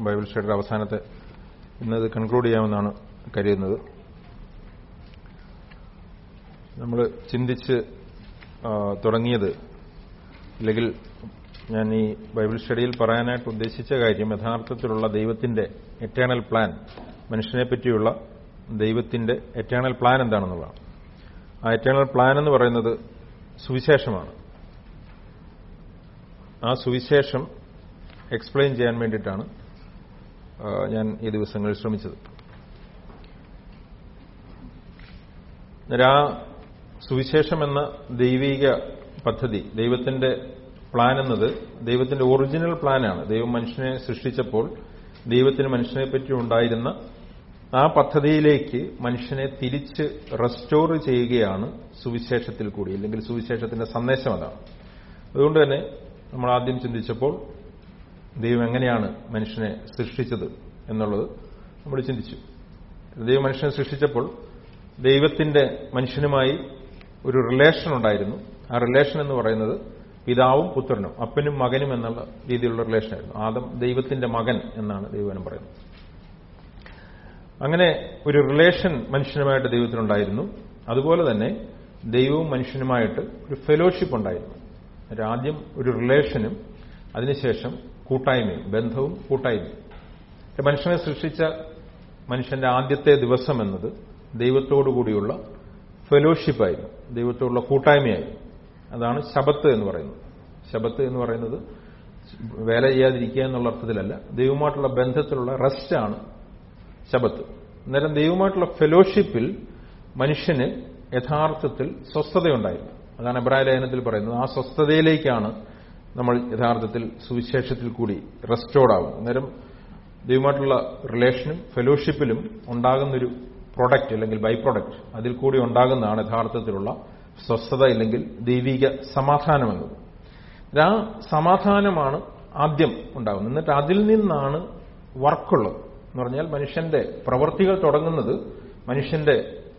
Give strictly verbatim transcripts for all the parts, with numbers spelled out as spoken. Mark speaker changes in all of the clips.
Speaker 1: Bible സ്റ്റഡിയുടെ അവസാനത്തെ ഇന്നത് conclude ചെയ്യാമെന്നാണ് കരുതുന്നത്. നമ്മൾ ചിന്തിച്ച് തുടങ്ങിയത്, അല്ലെങ്കിൽ ഞാൻ ഈ ബൈബിൾ സ്റ്റഡിയിൽ പറയാനായിട്ട് ഉദ്ദേശിച്ച കാര്യം, യഥാർത്ഥത്തിലുള്ള ദൈവത്തിന്റെ എറ്റേണൽ പ്ലാൻ, മനുഷ്യനെ പറ്റിയുള്ള ദൈവത്തിന്റെ എറ്റേണൽ പ്ലാൻ എന്താണെന്നുള്ളതാണ്. ആ എറ്റേണൽ പ്ലാൻ എന്ന് പറയുന്നത് സുവിശേഷമാണ്. ആ സുവിശേഷം എക്സ്പ്ലെയിൻ ചെയ്യാൻ വേണ്ടിയിട്ടാണ് ഞാൻ ഈ ദിവസങ്ങളിൽ ശ്രമിച്ചത്. ആ സുവിശേഷം എന്ന ദൈവിക പദ്ധതി, ദൈവത്തിന്റെ പ്ലാൻ എന്നത് ദൈവത്തിന്റെ ഒറിജിനൽ പ്ലാനാണ്. ദൈവം മനുഷ്യനെ സൃഷ്ടിച്ചപ്പോൾ ദൈവത്തിന് മനുഷ്യനെ പറ്റി ഉണ്ടായിരുന്ന ആ പദ്ധതിയിലേക്ക് മനുഷ്യനെ തിരിച്ച് റെസ്റ്റോർ ചെയ്യുകയാണ് സുവിശേഷത്തിൽ കൂടി, അല്ലെങ്കിൽ സുവിശേഷത്തിന്റെ സന്ദേശം അതാണ്. അതുകൊണ്ട് തന്നെ നമ്മൾ ആദ്യം ചിന്തിച്ചപ്പോൾ ദൈവം എങ്ങനെയാണ് മനുഷ്യനെ സൃഷ്ടിച്ചത് എന്നുള്ളത് നമ്മൾ ചിന്തിച്ചു. ദൈവം മനുഷ്യനെ സൃഷ്ടിച്ചപ്പോൾ ദൈവത്തിന്റെ മനുഷ്യനുമായി ഒരു റിലേഷൻ ഉണ്ടായിരുന്നു. ആ റിലേഷൻ എന്ന് പറയുന്നത് പിതാവും പുത്രനും, അപ്പനും മകനും എന്നുള്ള രീതിയിലുള്ള റിലേഷനായിരുന്നു. ആദം ദൈവത്തിന്റെ മകൻ എന്നാണ് ദൈവവചനം പറയുന്നത്. അങ്ങനെ ഒരു റിലേഷൻ മനുഷ്യനുമായിട്ട് ദൈവത്തിനുണ്ടായിരുന്നു. അതുപോലെ തന്നെ ദൈവവും മനുഷ്യനുമായിട്ട് ഒരു ഫെലോഷിപ്പ് ഉണ്ടായിരുന്നു. ആദ്യം ഒരു റിലേഷനും അതിനുശേഷം കൂട്ടായ്മയും, ബന്ധവും കൂട്ടായ്മയും. മനുഷ്യനെ സൃഷ്ടിച്ച മനുഷ്യന്റെ ആദ്യത്തെ ദിവസം എന്നത് ദൈവത്തോടുകൂടിയുള്ള ഫെലോഷിപ്പായിരുന്നു, ദൈവത്തോടുള്ള കൂട്ടായ്മയായിരുന്നു. അതാണ് ശബത്ത് എന്ന് പറയുന്നത്. ശബത്ത് എന്ന് പറയുന്നത് വേല ചെയ്യാതിരിക്കുക എന്നുള്ള അർത്ഥത്തിലല്ല, ദൈവവുമായിട്ടുള്ള ബന്ധത്തിലുള്ള റെസ്റ്റാണ് ശബത്ത്. അന്നേരം ദൈവവുമായിട്ടുള്ള ഫെലോഷിപ്പിൽ മനുഷ്യന് യഥാർത്ഥത്തിൽ സ്വസ്ഥതയുണ്ടായിരുന്നു. അതാണ് എബ്രായ ലേഖനത്തിൽ പറയുന്നത്. ആ സ്വസ്ഥതയിലേക്കാണ് നമ്മൾ യഥാർത്ഥത്തിൽ സുവിശേഷത്തിൽ കൂടി റെസ്റ്റോർഡ് ആകും. അന്നേരം ദൈവമായിട്ടുള്ള റിലേഷനും ഫെലോഷിപ്പിലും ഉണ്ടാകുന്നൊരു പ്രൊഡക്റ്റ് അല്ലെങ്കിൽ ബൈ പ്രൊഡക്റ്റ്, അതിൽ കൂടി ഉണ്ടാകുന്നതാണ് യഥാർത്ഥത്തിലുള്ള സ്വസ്ഥത അല്ലെങ്കിൽ ദൈവിക സമാധാനം എന്നത്. ആ സമാധാനമാണ് ആദ്യം ഉണ്ടാകുന്നത്. എന്നിട്ട് അതിൽ നിന്നാണ് വർക്കുള്ളത്. എന്ന് പറഞ്ഞാൽ മനുഷ്യന്റെ പ്രവൃത്തികൾ തുടങ്ങുന്നത് മനുഷ്യന്റെ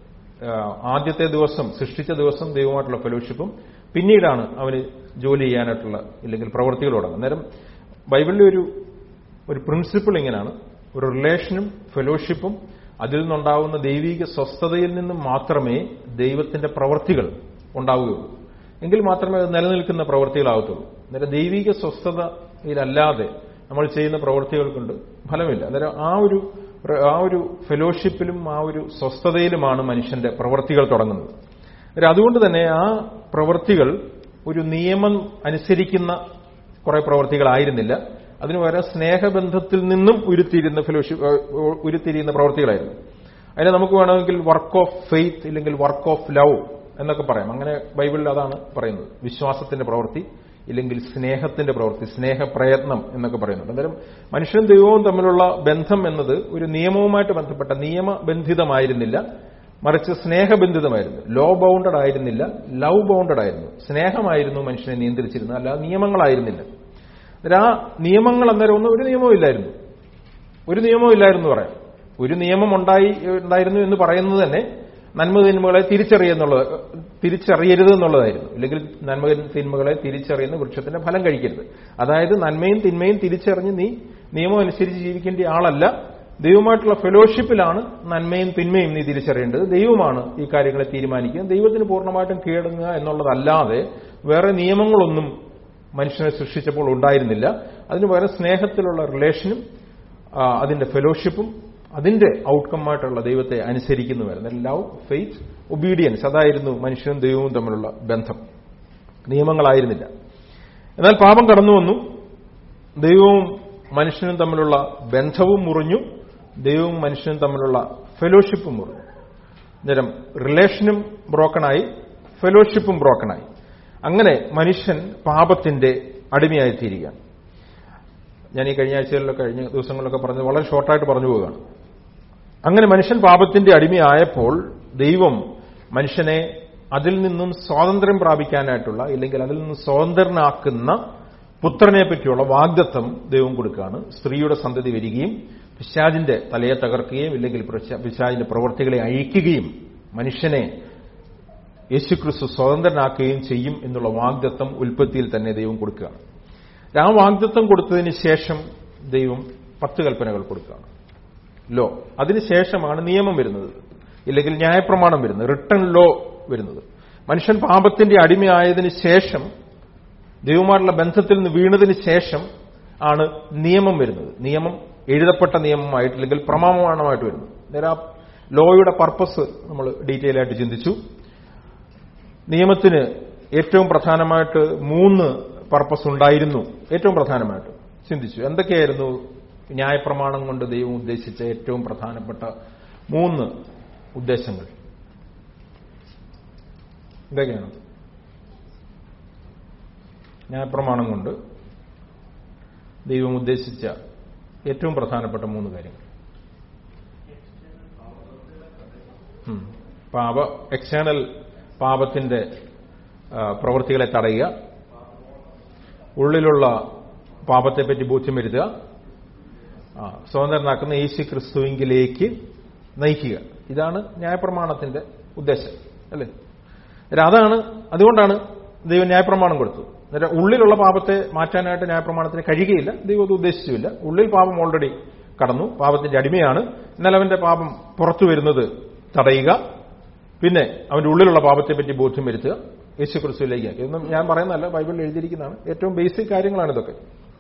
Speaker 1: ആദ്യത്തെ ദിവസം, സൃഷ്ടിച്ച ദിവസം ദൈവമായിട്ടുള്ള ഫെലോഷിപ്പും, പിന്നീടാണ് അവന് ജോലി ചെയ്യാനായിട്ടുള്ള ഇല്ലെങ്കിൽ പ്രവൃത്തികൾ തുടങ്ങും. അന്നേരം ബൈബിളിലെ ഒരു ഒരു പ്രിൻസിപ്പിൾ ഇങ്ങനെയാണ്: ഒരു റിലേഷനും ഫെലോഷിപ്പും അതിൽ നിന്നുണ്ടാവുന്ന ദൈവിക സ്വസ്ഥതയിൽ നിന്നും മാത്രമേ ദൈവത്തിന്റെ പ്രവൃത്തികൾ ഉണ്ടാവുകയുള്ളൂ. എങ്കിൽ മാത്രമേ അത് നിലനിൽക്കുന്ന പ്രവൃത്തികളാകത്തുള്ളൂ. അന്നേരം ദൈവിക സ്വസ്ഥതയിലല്ലാതെ നമ്മൾ ചെയ്യുന്ന പ്രവൃത്തികൾ കൊണ്ട് ഫലമില്ല. അന്നേരം ആ ഒരു ആ ഒരു ഫെലോഷിപ്പിലും ആ ഒരു സ്വസ്ഥതയിലുമാണ് മനുഷ്യന്റെ പ്രവൃത്തികൾ തുടങ്ങുന്നത്. അതുകൊണ്ട് തന്നെ ആ പ്രവൃത്തികൾ ഒരു നിയമം അനുസരിക്കുന്ന കുറെ പ്രവൃത്തികളായിരുന്നില്ല. അതിന് പകരം സ്നേഹബന്ധത്തിൽ നിന്നും ഉരുത്തിരിയുന്ന ഫെലോഷിപ്പ് ഉരുത്തിരിയുന്ന പ്രവൃത്തികളായിരുന്നു. അതിനെ നമുക്ക് വേണമെങ്കിൽ വർക്ക് ഓഫ് ഫെയ്ത്ത് ഇല്ലെങ്കിൽ വർക്ക് ഓഫ് ലവ് എന്നൊക്കെ പറയാം. അങ്ങനെ ബൈബിളിൽ അതാണ് പറയുന്നത്. വിശ്വാസത്തിന്റെ പ്രവൃത്തി ഇല്ലെങ്കിൽ സ്നേഹത്തിന്റെ പ്രവൃത്തി, സ്നേഹപ്രയത്നം എന്നൊക്കെ പറയുന്നുണ്ട്. അന്നേരം മനുഷ്യനും ദൈവവും തമ്മിലുള്ള ബന്ധം എന്നത് ഒരു നിയമവുമായിട്ട് ബന്ധപ്പെട്ട നിയമബന്ധിതമായിരുന്നില്ല, മറിച്ച് സ്നേഹബന്ധിതമായിരുന്നു. ലോ ബൗണ്ടഡ് ആയിരുന്നില്ല, ലവ് ബൗണ്ടഡ് ആയിരുന്നു. സ്നേഹമായിരുന്നു മനുഷ്യനെ നിയന്ത്രിച്ചിരുന്നത്, അല്ലാതെ നിയമങ്ങളായിരുന്നില്ല. ആ നിയമങ്ങൾ അന്നേരം ഒന്നും ഒരു നിയമവും ഇല്ലായിരുന്നു. ഒരു നിയമവും ഇല്ലായിരുന്നു പറയാം. ഒരു നിയമം ഉണ്ടായി ഉണ്ടായിരുന്നു എന്ന് പറയുന്നത് തന്നെ നന്മ തിന്മകളെ തിരിച്ചറിയുന്നുള്ളത് തിരിച്ചറിയരുത് എന്നുള്ളതായിരുന്നു. ഇല്ലെങ്കിൽ നന്മ തിന്മകളെ തിരിച്ചറിയുന്ന വൃക്ഷത്തിന്റെ ഫലം കഴിക്കരുത്. അതായത് നന്മയും തിന്മയും തിരിച്ചറിഞ്ഞ് നീ നിയമം അനുസരിച്ച് ജീവിക്കേണ്ട ആളല്ല. ദൈവമായിട്ടുള്ള ഫെലോഷിപ്പിലാണ് നന്മയും തിന്മയും നീ തിരിച്ചറിയേണ്ടത്. ദൈവമാണ് ഈ കാര്യങ്ങളെ തീരുമാനിക്കുക. ദൈവത്തിന് പൂർണ്ണമായിട്ടും കീഴടങ്ങുക എന്നുള്ളതല്ലാതെ വേറെ നിയമങ്ങളൊന്നും മനുഷ്യനെ സൃഷ്ടിച്ചപ്പോൾ ഉണ്ടായിരുന്നില്ല. അതിനു പകരം സ്നേഹത്തിലുള്ള റിലേഷനും അതിന്റെ ഫെലോഷിപ്പും അതിന്റെ ഔട്ട്കമ്മായിട്ടുള്ള ദൈവത്തെ അനുസരിക്കുന്നുവരുന്നു. ലവ്, ഫെയ്ത്ത്, ഒബീഡിയൻസ്, അതായിരുന്നു മനുഷ്യനും ദൈവവും തമ്മിലുള്ള ബന്ധം. നിയമങ്ങളായിരുന്നില്ല. എന്നാൽ പാപം കടന്നു വന്നു. ദൈവവും മനുഷ്യനും തമ്മിലുള്ള ബന്ധവും മുറിഞ്ഞു. ദൈവവും മനുഷ്യനും തമ്മിലുള്ള ഫെലോഷിപ്പും മുറിഞ്ഞു. അന്നേരം റിലേഷനും ബ്രോക്കണായി, ഫെലോഷിപ്പും ബ്രോക്കണായി. അങ്ങനെ മനുഷ്യൻ പാപത്തിന്റെ അടിമയായിത്തീരുകയാണ്. ഞാൻ ഈ കഴിഞ്ഞ ആഴ്ചകളിലൊക്കെ കഴിഞ്ഞ ദിവസങ്ങളിലൊക്കെ പറഞ്ഞത് വളരെ ഷോർട്ടായിട്ട് പറഞ്ഞു പോവുകയാണ്. അങ്ങനെ മനുഷ്യൻ പാപത്തിന്റെ അടിമയായപ്പോൾ ദൈവം മനുഷ്യനെ അതിൽ നിന്നും സ്വാതന്ത്ര്യം പ്രാപിക്കാനായിട്ടുള്ള ഇല്ലെങ്കിൽ അതിൽ നിന്നും സ്വതന്ത്രനാക്കുന്ന പുത്രനെ പറ്റിയുള്ള വാഗ്ദത്തം ദൈവം കൊടുക്കുകയാണ്. സ്ത്രീയുടെ സന്തതി വരികയും പിശാചിന്റെ തലയെ തകർക്കുകയും ഇല്ലെങ്കിൽ പിശാചിന്റെ പ്രവൃത്തികളെ അഴിക്കുകയും മനുഷ്യനെ യേശുക്രിസ്തു സ്വതന്ത്രനാക്കുകയും ചെയ്യും എന്നുള്ള വാഗ്ദത്തം ഉൽപ്പത്തിയിൽ തന്നെ ദൈവം കൊടുക്കുകയാണ്. ആ വാഗ്ദത്തം കൊടുത്തതിന് ശേഷം ദൈവം പത്ത് കൽപ്പനകൾ കൊടുക്കുകയാണ്, ലോ. അതിനുശേഷമാണ് നിയമം വരുന്നത്, ഇല്ലെങ്കിൽ ന്യായപ്രമാണം വരുന്നത്, റിട്ടൺ ലോ വരുന്നത്. മനുഷ്യൻ പാപത്തിന്റെ അടിമയായതിനു ശേഷം, ദൈവവുമായിട്ടുള്ള ബന്ധത്തിൽ നിന്ന് വീണതിന് ശേഷം ആണ് നിയമം വരുന്നത്. നിയമം എഴുതപ്പെട്ട നിയമമായിട്ട്, അല്ലെങ്കിൽ പ്രമാണമായിട്ട് വരുന്നു. നേരെ ആ ലോയുടെ പർപ്പസ് നമ്മൾ ഡീറ്റെയിൽ ആയിട്ട് ചിന്തിച്ചു. നിയമത്തിന് ഏറ്റവും പ്രധാനമായിട്ട് മൂന്ന് പർപ്പസ് ഉണ്ടായിരുന്നു. ഏറ്റവും പ്രധാനമായിട്ട് ചിന്തിച്ചു എന്തൊക്കെയായിരുന്നു ന്യായപ്രമാണം കൊണ്ട് ദൈവം ഉദ്ദേശിച്ച ഏറ്റവും പ്രധാനപ്പെട്ട മൂന്ന് ഉദ്ദേശങ്ങൾ എന്തൊക്കെയാണ്? ന്യായപ്രമാണം കൊണ്ട് ദൈവം ഉദ്ദേശിച്ച ഏറ്റവും പ്രധാനപ്പെട്ട മൂന്ന് കാര്യങ്ങൾ. പാപ എക്സ്റ്റേണൽ പാപത്തിന്റെ പ്രവൃത്തികളെ തടയുക, ഉള്ളിലുള്ള പാപത്തെപ്പറ്റി ബോധ്യം വരുത്തുക, സ്വതന്ത്രനാക്കുന്ന യേശു ക്രിസ്തുവിലേക്ക് നയിക്കുക. ഇതാണ് ന്യായപ്രമാണത്തിന്റെ ഉദ്ദേശം, അല്ലേ? അതാണ് അതുകൊണ്ടാണ് ദൈവം ന്യായപ്രമാണം കൊടുത്തത്. അന്നേരം ഉള്ളിലുള്ള പാപത്തെ മാറ്റാനായിട്ട് ന്യായപ്രമാണത്തിന് കഴിയുകയില്ല, ദൈവം അത് ഉദ്ദേശിച്ചുമില്ല. ഉള്ളിൽ പാപം ഓൾറെഡി കടന്നു, പാപത്തിന്റെ അടിമയാണ്. എന്നാൽ അവന്റെ പാപം പുറത്തു വരുന്നത് തടയുക, പിന്നെ അവന്റെ ഉള്ളിലുള്ള പാപത്തെപ്പറ്റി ബോധ്യം വരുത്തുക, യേശു ക്രിസ്തുവിലേക്ക്. ഇതൊന്നും ഞാൻ പറയുന്നതല്ല, ബൈബിളിൽ എഴുതിയിരിക്കുന്നതാണ്. ഏറ്റവും ബേസിക് കാര്യങ്ങളാണ് ഇതൊക്കെ.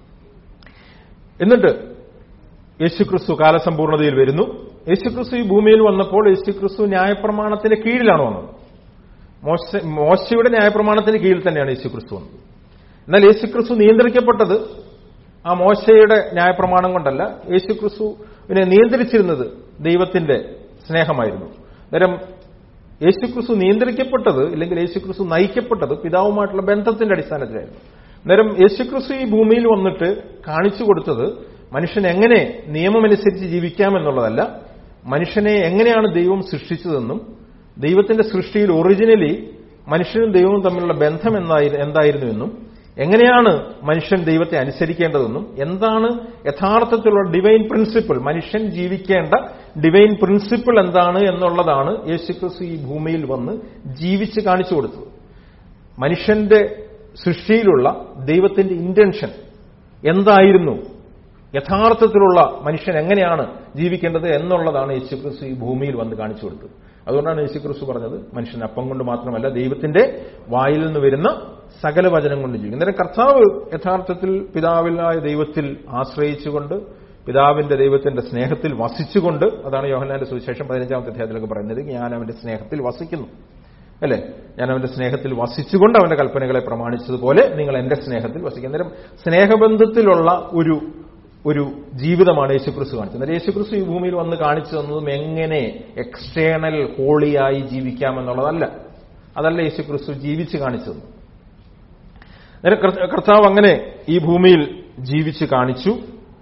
Speaker 1: എന്നിട്ട് യേശുക്രിസ്തു കാലസമ്പൂർണതയിൽ വരുന്നു. യേശുക്രിസ്തു ഈ ഭൂമിയിൽ വന്നപ്പോൾ യേശുക്രിസ്തു ന്യായപ്രമാണത്തിന്റെ കീഴിലാണ് വന്നത്. മോശ മോശയുടെ ന്യായപ്രമാണത്തിന് കീഴിൽ തന്നെയാണ് യേശുക്രിസ്തു വന്നത്. എന്നാൽ യേശുക്രിസ്തു നിയന്ത്രിക്കപ്പെട്ടത് ആ മോശയുടെ ന്യായപ്രമാണം കൊണ്ടല്ല. യേശുക്രിസ്തുവിനെ നിയന്ത്രിച്ചിരുന്നത് ദൈവത്തിന്റെ സ്നേഹമായിരുന്നു. അന്നേരം യേശുക്രിസ്തു നിയന്ത്രിക്കപ്പെട്ടത്, ഇല്ലെങ്കിൽ യേശുക്രിസ്തു നയിക്കപ്പെട്ടത് പിതാവുമായിട്ടുള്ള ബന്ധത്തിന്റെ അടിസ്ഥാനത്തിലായിരുന്നു. അന്നേരം യേശുക്രിസ്തു ഈ ഭൂമിയിൽ വന്നിട്ട് കാണിച്ചു കൊടുത്തത് മനുഷ്യൻ എങ്ങനെ നിയമമനുസരിച്ച് ജീവിക്കാമെന്നുള്ളതല്ല, മനുഷ്യനെ എങ്ങനെയാണ് ദൈവം സൃഷ്ടിച്ചതെന്നും ദൈവത്തിന്റെ സൃഷ്ടിയിൽ ഒറിജിനലി മനുഷ്യനും ദൈവവും തമ്മിലുള്ള ബന്ധം എന്തായിരുന്നുവെന്നും എങ്ങനെയാണ് മനുഷ്യൻ ദൈവത്തെ അനുസരിക്കേണ്ടതെന്നും എന്താണ് യഥാർത്ഥത്തിലുള്ള ഡിവൈൻ പ്രിൻസിപ്പിൾ, മനുഷ്യൻ ജീവിക്കേണ്ട ഡിവൈൻ പ്രിൻസിപ്പിൾ എന്താണ് എന്നുള്ളതാണ് യേശുക്രിസ്തു ഈ ഭൂമിയിൽ വന്ന് ജീവിച്ച് കാണിച്ചു കൊടുത്തത്. മനുഷ്യന്റെ സൃഷ്ടിയിലുള്ള ദൈവത്തിന്റെ ഇന്റൻഷൻ എന്തായിരുന്നു, യഥാർത്ഥത്തിലുള്ള മനുഷ്യൻ എങ്ങനെയാണ് ജീവിക്കേണ്ടത് എന്നുള്ളതാണ് യേശുക്രിസ്തു ഈ ഭൂമിയിൽ വന്ന് കാണിച്ചു കൊടുത്തത്. അതുകൊണ്ടാണ് യേശുക്രിസ്തു പറഞ്ഞത് മനുഷ്യൻ അപ്പം കൊണ്ട് മാത്രമല്ല ദൈവത്തിന്റെ വായിൽ നിന്ന് വരുന്ന സകല വചനം കൊണ്ട് ജീവിക്കും. അന്നേരം കർത്താവ് യഥാർത്ഥത്തിൽ പിതാവിലായ ദൈവത്തിൽ ആശ്രയിച്ചുകൊണ്ട്, പിതാവിന്റെ ദൈവത്തിന്റെ സ്നേഹത്തിൽ വസിച്ചുകൊണ്ട്, അതാണ് യോഹന്നാന്റെ സുവിശേഷം പതിനഞ്ചാമത്തെ അധ്യായത്തിലൊക്കെ പറയുന്നത്, ഞാൻ അവന്റെ സ്നേഹത്തിൽ വസിക്കുന്നു, അല്ലേ? ഞാൻ അവന്റെ സ്നേഹത്തിൽ വസിച്ചുകൊണ്ട് അവന്റെ കൽപ്പനകളെ പ്രമാണിച്ചതുപോലെ നിങ്ങൾ എന്റെ സ്നേഹത്തിൽ വസിക്കും. അന്നേരം സ്നേഹബന്ധത്തിലുള്ള ഒരു ഒരു ജീവിതമാണ് യേശുക്രിസ്തു കാണിച്ചത്. അന്നേരം യേശുക്രിസ്തു ഈ ഭൂമിയിൽ വന്ന് കാണിച്ചു തന്നതും എങ്ങനെ എക്സ്റ്റേണൽ ഹോളിയായി ജീവിക്കാമെന്നുള്ളതല്ല. അതല്ല യേശുക്രിസ്തു ജീവിച്ച് കാണിച്ചത്. അന്നേരം കർത്താവ് അങ്ങനെ ഈ ഭൂമിയിൽ ജീവിച്ച് കാണിച്ചു.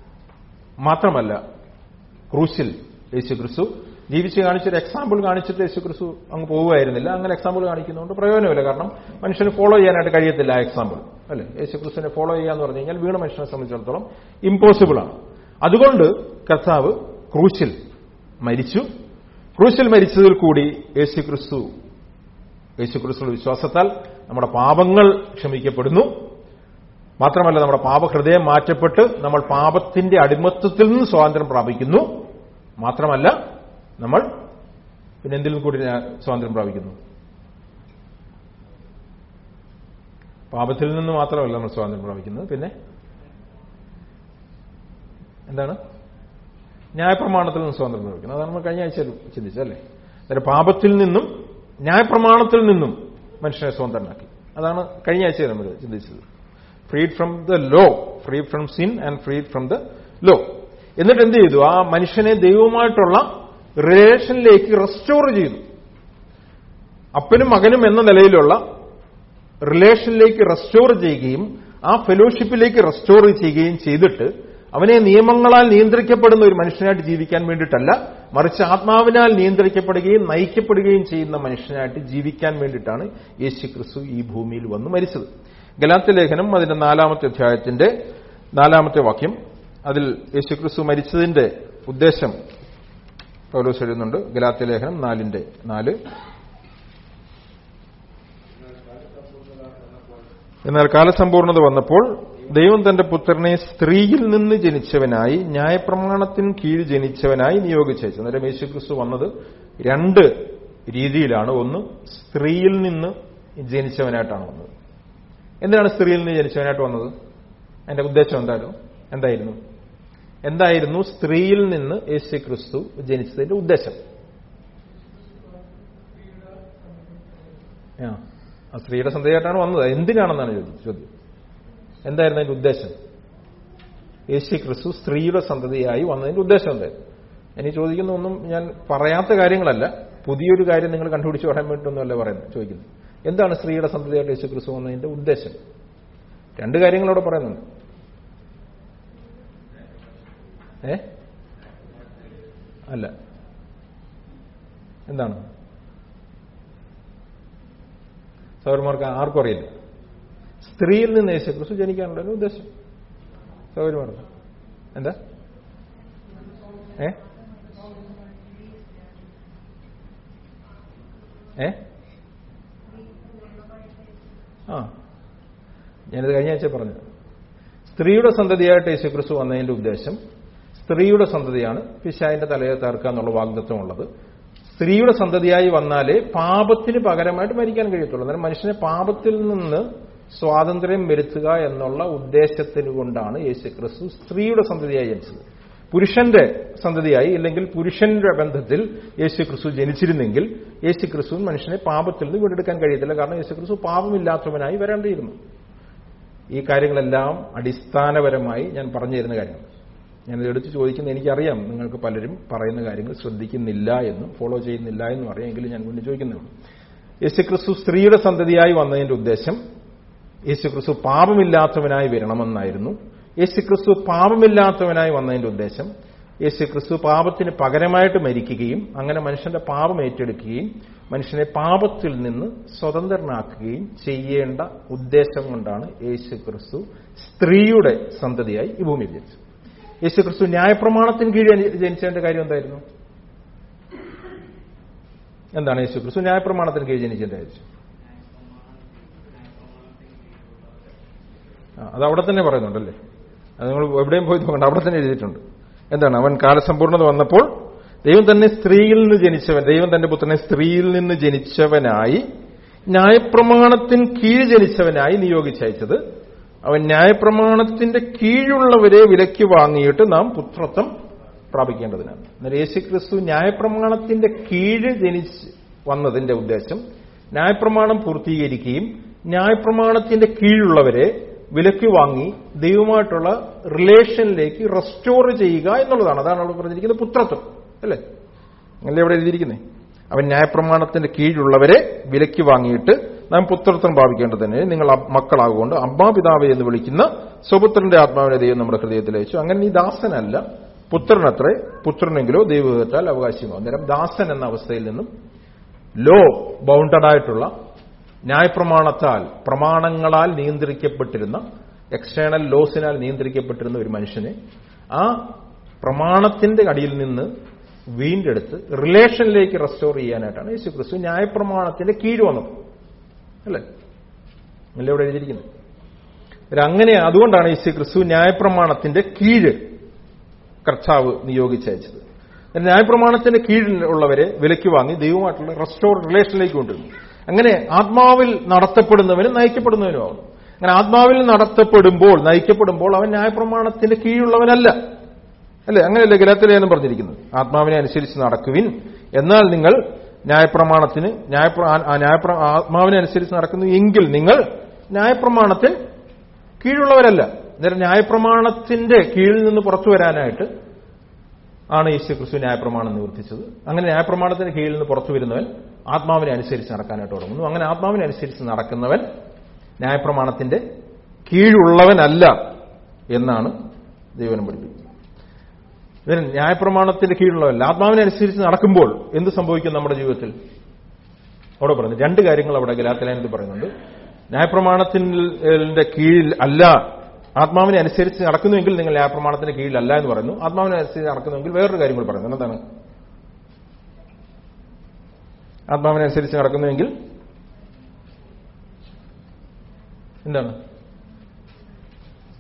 Speaker 1: മാത്രമല്ല ക്രൂശിൽ യേശുക്രിസ്തു ജീവിച്ച് കാണിച്ചൊരു എക്സാമ്പിൾ കാണിച്ചിട്ട് യേശുക്രിസ്തു അങ്ങ് പോവുകയായിരുന്നില്ല. അങ്ങനെ എക്സാമ്പിൾ കാണിക്കുന്നതുകൊണ്ട് പ്രയോജനമില്ല. കാരണം മനുഷ്യന് ഫോളോ ചെയ്യാനായിട്ട് കഴിയത്തില്ല ആ എക്സാമ്പിൾ, അല്ലെ? യേശുക്രിസ്തുവിനെ ഫോളോ ചെയ്യാന്ന് പറഞ്ഞു കഴിഞ്ഞാൽ വീണ മനുഷ്യനെ സംബന്ധിച്ചിടത്തോളം ഇമ്പോസിബിൾ ആണ്. അതുകൊണ്ട് കർത്താവ് ക്രൂശിൽ മരിച്ചു. ക്രൂശിൽ മരിച്ചതിൽ കൂടി യേശുക്രിസ്തു യേശുക്രിസ്തുവിന്റെ വിശ്വാസത്താൽ നമ്മുടെ പാപങ്ങൾ ക്ഷമിക്കപ്പെടുന്നു. മാത്രമല്ല നമ്മുടെ പാപഹൃദയം മാറ്റപ്പെട്ട് നമ്മൾ പാപത്തിന്റെ അടിമത്വത്തിൽ നിന്ന് സ്വാതന്ത്ര്യം പ്രാപിക്കുന്നു. മാത്രമല്ല നമ്മൾ പിന്നെ എന്തിൽ കൂടി സ്വാതന്ത്ര്യം പ്രാപിക്കുന്നു? പാപത്തിൽ നിന്ന് മാത്രമല്ല നമ്മൾ സ്വാതന്ത്ര്യം പ്രാപിക്കുന്നത്, പിന്നെ എന്താണ്? ന്യായപ്രമാണത്തിൽ നിന്ന് സ്വാതന്ത്ര്യം പ്രാപിക്കുന്നത്. അതാണ് നമ്മൾ കഴിഞ്ഞ ആഴ്ച ചിന്തിച്ചല്ലേ. അതായത് പാപത്തിൽ നിന്നും ന്യായപ്രമാണത്തിൽ നിന്നും മനുഷ്യനെ സ്വതന്ത്രനാക്കി. അതാണ് കഴിഞ്ഞ ആഴ്ച നമ്മൾ ചിന്തിച്ചത്. Freed from the law, freed from sin and freed from the law. എന്നിട്ട് എന്ത് ചെയ്തു? ആ മനുഷ്യനെ ദൈവവുമായിട്ടുള്ള റിലേഷനിലേക്ക് റെസ്റ്റോർ ചെയ്തു. അപ്പനും മകനും എന്ന നിലയിലുള്ള റിലേഷനിലേക്ക് റെസ്റ്റോർ ചെയ്യുകയും ആ ഫെലോഷിപ്പിലേക്ക് റെസ്റ്റോർ ചെയ്യുകയും ചെയ്തിട്ട് അവനെ നിയമങ്ങളാൽ നിയന്ത്രിക്കപ്പെടുന്ന ഒരു മനുഷ്യനായിട്ട് ജീവിക്കാൻ വേണ്ടിയിട്ടല്ല, മറിച്ച് ആത്മാവിനാൽ നിയന്ത്രിക്കപ്പെടുകയും നയിക്കപ്പെടുകയും ചെയ്യുന്ന മനുഷ്യനായിട്ട് ജീവിക്കാൻ വേണ്ടിയിട്ടാണ് യേശുക്രിസ്തു ഈ ഭൂമിയിൽ വന്ന് മരിച്ചത്. ഗലാത്യ ലേഖനം അതിന്റെ നാലാമത്തെ അധ്യായത്തിന്റെ നാലാമത്തെ വാക്യം, അതിൽ യേശുക്രിസ്തു മരിച്ചതിന്റെ ഉദ്ദേശം പൗലോസ് എഴുതുന്നുണ്ട്. ഗലാത്യ ലേഖനം നാലിന്റെ നാല്. എന്നാൽ കാലസമ്പൂർണത വന്നപ്പോൾ ദൈവം തന്റെ പുത്രനെ സ്ത്രീയിൽ നിന്ന് ജനിച്ചവനായി ന്യായപ്രമാണത്തിന് കീഴ് ജനിച്ചവനായി നിയോഗിച്ചയച്ചു. അന്നേരം യേശുക്രിസ്തു വന്നത് രണ്ട് രീതിയിലാണ്. ഒന്ന്, സ്ത്രീയിൽ നിന്ന് ജനിച്ചവനായിട്ടാണ് വന്നത്. എന്തിനാണ് സ്ത്രീയിൽ നിന്ന് ജനിച്ചവനായിട്ട് വന്നത്? അതിന്റെ ഉദ്ദേശം എന്തായിരുന്നു എന്തായിരുന്നു എന്തായിരുന്നു സ്ത്രീയിൽ നിന്ന് യേശുക്രിസ്തു ജനിച്ചതിന്റെ ഉദ്ദേശം? ആ സ്ത്രീയുടെ സന്തതിയായിട്ടാണ് വന്നത്. എന്തിനാണെന്നാണ് ചോദ്യം. എന്തായിരുന്നു അതിന്റെ ഉദ്ദേശം? യേശുക്രിസ്തു സ്ത്രീയുടെ സന്തതിയായി വന്നതിന്റെ ഉദ്ദേശം എന്തായിരുന്നു? എനിക്ക് ചോദിക്കുന്ന ഒന്നും ഞാൻ പറയാത്ത കാര്യങ്ങളല്ല, പുതിയൊരു കാര്യം നിങ്ങൾ കണ്ടുപിടിച്ച് പറയാൻ വേണ്ടിയിട്ടൊന്നുമല്ല പറയുന്നത്, ചോദിക്കുന്നത്. എന്താണ് സ്ത്രീയുടെ സന്തതിയായിട്ട് യേശുക്രിസ്തു വന്നതിന്റെ ഉദ്ദേശം? രണ്ട് കാര്യങ്ങളവിടെ പറയുന്നുണ്ട്. ഏ അല്ല, എന്താണ്? സൗരന്മാർക്ക് ആർക്കും അറിയില്ല. സ്ത്രീയിൽ നിന്ന് യേശുക്രിസ്തു ജനിക്കാനുള്ള ഒരു ഉദ്ദേശം സൗകര്യമാണ്. എന്താ? ഏ ഏ ആ ഞാനിത് കഴിഞ്ഞ ആഴ്ച പറഞ്ഞു. സ്ത്രീയുടെ സന്തതിയായിട്ട് യേശുക്രിസ്തു വന്നതിന്റെ ഉദ്ദേശം, സ്ത്രീയുടെ സന്തതിയാണ് പിശാചിന്റെ തലയെ തകർക്കുക എന്നുള്ള വാഗ്ദത്തമുള്ളത്. സ്ത്രീയുടെ സന്തതിയായി വന്നാലേ പാപത്തിന് പകരമായിട്ട് മരിക്കാൻ കഴിയത്തുള്ളൂ. അന്നേരം മനുഷ്യനെ പാപത്തിൽ നിന്ന് സ്വാതന്ത്ര്യം വരുത്തുക എന്നുള്ള ഉദ്ദേശത്തിന് കൊണ്ടാണ് യേശുക്രിസ്തു സ്ത്രീയുടെ സന്തതിയായി ജനിച്ചത്. പുരുഷന്റെ സന്തതിയായി അല്ലെങ്കിൽ പുരുഷന്റെ ബന്ധത്തിൽ യേശുക്രിസ്തു ജനിച്ചിരുന്നെങ്കിൽ യേശുക്രിസ്തു മനുഷ്യനെ പാപത്തിൽ നിന്ന് വീണ്ടെടുക്കാൻ കഴിയത്തില്ല. കാരണം യേശുക്രിസ്തു പാപമില്ലാത്തവനായി വരേണ്ടിയിരുന്നു. ഈ കാര്യങ്ങളെല്ലാം അടിസ്ഥാനപരമായി ഞാൻ പറഞ്ഞു തരുന്ന കാര്യങ്ങൾ. ഞാനത് എടുത്ത് ചോദിക്കുന്നത് എനിക്കറിയാം, നിങ്ങൾക്ക് പലരും പറയുന്ന കാര്യങ്ങൾ ശ്രദ്ധിക്കുന്നില്ല എന്നും ഫോളോ ചെയ്യുന്നില്ല എന്നും അറിയാമെങ്കിലും ഞാൻ കൊണ്ട് ചോദിക്കുന്നുള്ളൂ. യേശുക്രിസ്തു സ്ത്രീയുടെ സന്തതിയായി വന്നതിന്റെ ഉദ്ദേശം യേശുക്രിസ്തു പാപമില്ലാത്തവനായി വരണമെന്നായിരുന്നു. യേശുക്രിസ്തു പാപമില്ലാത്തവനായി വന്നതിന്റെ ഉദ്ദേശം യേശുക്രിസ്തു പാപത്തിന് പകരമായിട്ട് മരിക്കുകയും അങ്ങനെ മനുഷ്യന്റെ പാപം ഏറ്റെടുക്കുകയും മനുഷ്യനെ പാപത്തിൽ നിന്ന് സ്വതന്ത്രനാക്കുകയും ചെയ്യേണ്ട ഉദ്ദേശം കൊണ്ടാണ് യേശുക്രിസ്തു സ്ത്രീയുടെ സന്തതിയായി ഈ ഭൂമിയിൽ ജനിച്ചത്. യേശുക്രിസ്തു ന്യായപ്രമാണത്തിന് കീഴിൽ ജനിച്ചതിന്റെ കാര്യം എന്തായിരുന്നു? എന്താണ് യേശുക്രിസ്തു ന്യായപ്രമാണത്തിന് കീഴിൽ ജനിച്ചതിന്റെ കാര്യം? അത് അവിടെ തന്നെ പറയുന്നുണ്ടല്ലേ, അത് നിങ്ങൾ എവിടെയും പോയി നോക്കണ്ട, അവിടെ തന്നെ എഴുതിയിട്ടുണ്ട്. എന്താണ്? അവൻ കാലസമ്പൂർണ്ണത വന്നപ്പോൾ ദൈവം തന്നെ സ്ത്രീയിൽ നിന്ന് ജനിച്ചവൻ, ദൈവം തന്റെ പുത്രനെ സ്ത്രീയിൽ നിന്ന് ജനിച്ചവനായി ന്യായപ്രമാണത്തിന് കീഴ് ജനിച്ചവനായി നിയോഗിച്ചയച്ചത്. അവൻ ന്യായപ്രമാണത്തിന്റെ കീഴുള്ളവരെ വിലയ്ക്ക് വാങ്ങിയിട്ട് നാം പുത്രത്വം പ്രാപിക്കേണ്ടതിനാണ്. എന്നാൽ യേശുക്രിസ്തു ന്യായപ്രമാണത്തിന്റെ കീഴ് ജനിച്ച് വന്നതിന്റെ ഉദ്ദേശം ന്യായപ്രമാണം പൂർത്തീകരിക്കുകയും ന്യായപ്രമാണത്തിന്റെ കീഴുള്ളവരെ വിലയ്ക്ക് വാങ്ങി ദൈവമായിട്ടുള്ള റിലേഷനിലേക്ക് റെസ്റ്റോർ ചെയ്യുക എന്നുള്ളതാണ്. അതാണ് അവിടെ പറഞ്ഞിരിക്കുന്നത് പുത്രത്വം, അല്ലേ? അല്ലേ അവിടെ എഴുതിയിരിക്കുന്നത്? അവൻ ന്യായപ്രമാണത്തിന്റെ കീഴുള്ളവരെ വിലയ്ക്ക് വാങ്ങിയിട്ട് നാം പുത്രത്വം ഭാവിക്കേണ്ടതിന് നിങ്ങൾ മക്കളാകൊണ്ട് അബ്ബാ പിതാവേ എന്ന് വിളിക്കുന്ന സ്വപുത്രന്റെ ആത്മാവിനെ ദൈവം നമ്മുടെ ഹൃദയത്തിൽ അയച്ചു. അങ്ങനെ നീ ദാസനല്ല പുത്രനത്രേ, പുത്രനെങ്കിലോ ദൈവത്താൽ അവകാശമോ. അന്നേരം ദാസൻ എന്ന അവസ്ഥയിൽ നിന്നും ലോ ബൗണ്ടഡായിട്ടുള്ള ന്യായപ്രമാണത്താൽ പ്രമാണങ്ങളാൽ നിയന്ത്രിക്കപ്പെട്ടിരുന്ന എക്സ്റ്റേണൽ ലോസിനാൽ നിയന്ത്രിക്കപ്പെട്ടിരുന്ന ഒരു മനുഷ്യനെ ആ പ്രമാണത്തിന്റെ അടിയിൽ നിന്ന് വീണ്ടെടുത്ത് റിലേഷനിലേക്ക് റെസ്റ്റോർ ചെയ്യാനായിട്ടാണ് യേശുക്രിസ്തു ന്യായപ്രമാണത്തിന്റെ കീഴ് വന്നത്, അല്ലേ? അല്ലേ ഇവിടെ എഴുതിയിരിക്കുന്നത്? അങ്ങനെ അതുകൊണ്ടാണ് യേശുക്രിസ്തു ന്യായപ്രമാണത്തിന്റെ കീഴ് കർത്താവ് നിയോഗിച്ചയച്ചത്. ന്യായപ്രമാണത്തിന്റെ കീഴിലുള്ളവരെ വിലയ്ക്ക് വാങ്ങി ദൈവമായിട്ടുള്ള റെസ്റ്റോർ റിലേഷനിലേക്ക് കൊണ്ടുവരുന്നു. അങ്ങനെ ആത്മാവിൽ നടത്തപ്പെടുന്നവനും നയിക്കപ്പെടുന്നവനുമാവും. അങ്ങനെ ആത്മാവിൽ നടത്തപ്പെടുമ്പോൾ നയിക്കപ്പെടുമ്പോൾ അവൻ ന്യായപ്രമാണത്തിന്റെ കീഴുള്ളവനല്ല, അല്ലേ? അങ്ങനെയല്ലേ ഗലാത്യലേഖനം പറഞ്ഞിരിക്കുന്നത്? ആത്മാവിനെ അനുസരിച്ച് നടക്കുവിൻ, എന്നാൽ നിങ്ങൾ ന്യായപ്രമാണത്തിന് ന്യായപ്ര ആത്മാവിനെ അനുസരിച്ച് നടക്കുന്നു എങ്കിൽ നിങ്ങൾ ന്യായപ്രമാണത്തിന് കീഴുള്ളവരല്ല. അന്നേരം ന്യായപ്രമാണത്തിന്റെ കീഴിൽ നിന്ന് പുറത്തു വരാനായിട്ട് ആണ് യേശുക്രിസ്തു ന്യായപ്രമാണം നിവർത്തിച്ചത്. അങ്ങനെ ന്യായപ്രമാണത്തിന്റെ കീഴിൽ നിന്ന് പുറത്തു വരുന്നവൻ ആത്മാവിനെ അനുസരിച്ച് നടക്കാനായിട്ട് തുടങ്ങുന്നു. അങ്ങനെ ആത്മാവിനെ അനുസരിച്ച് നടക്കുന്നവൻ ന്യായപ്രമാണത്തിന്റെ കീഴുള്ളവനല്ല എന്നാണ് ദൈവം പഠിപ്പിക്കുന്നത്. ഇതിന് ന്യായപ്രമാണത്തിന്റെ കീഴുള്ളവല്ല, ആത്മാവിനെ അനുസരിച്ച് നടക്കുമ്പോൾ എന്ത് സംഭവിക്കും നമ്മുടെ ജീവിതത്തിൽ? അവിടെ പറഞ്ഞു രണ്ട് കാര്യങ്ങൾ അവിടെ ഗലാത്യലേഖനത്തിൽ പറയുന്നുണ്ട്. ന്യായപ്രമാണത്തിന്റെ കീഴിൽ അല്ല, ആത്മാവിനെ അനുസരിച്ച് നടക്കുന്നുവെങ്കിൽ നിങ്ങൾ ന്യായപ്രമാണത്തിന്റെ കീഴിലല്ല എന്ന് പറയുന്നു. ആത്മാവിനെ അനുസരിച്ച് നടക്കുന്നുവെങ്കിൽ വേറൊരു കാര്യം കൂടി പറയുന്നു. എന്താണ്? ആത്മാവിനെ അനുസരിച്ച് നടക്കുന്നുവെങ്കിൽ എന്താണ്?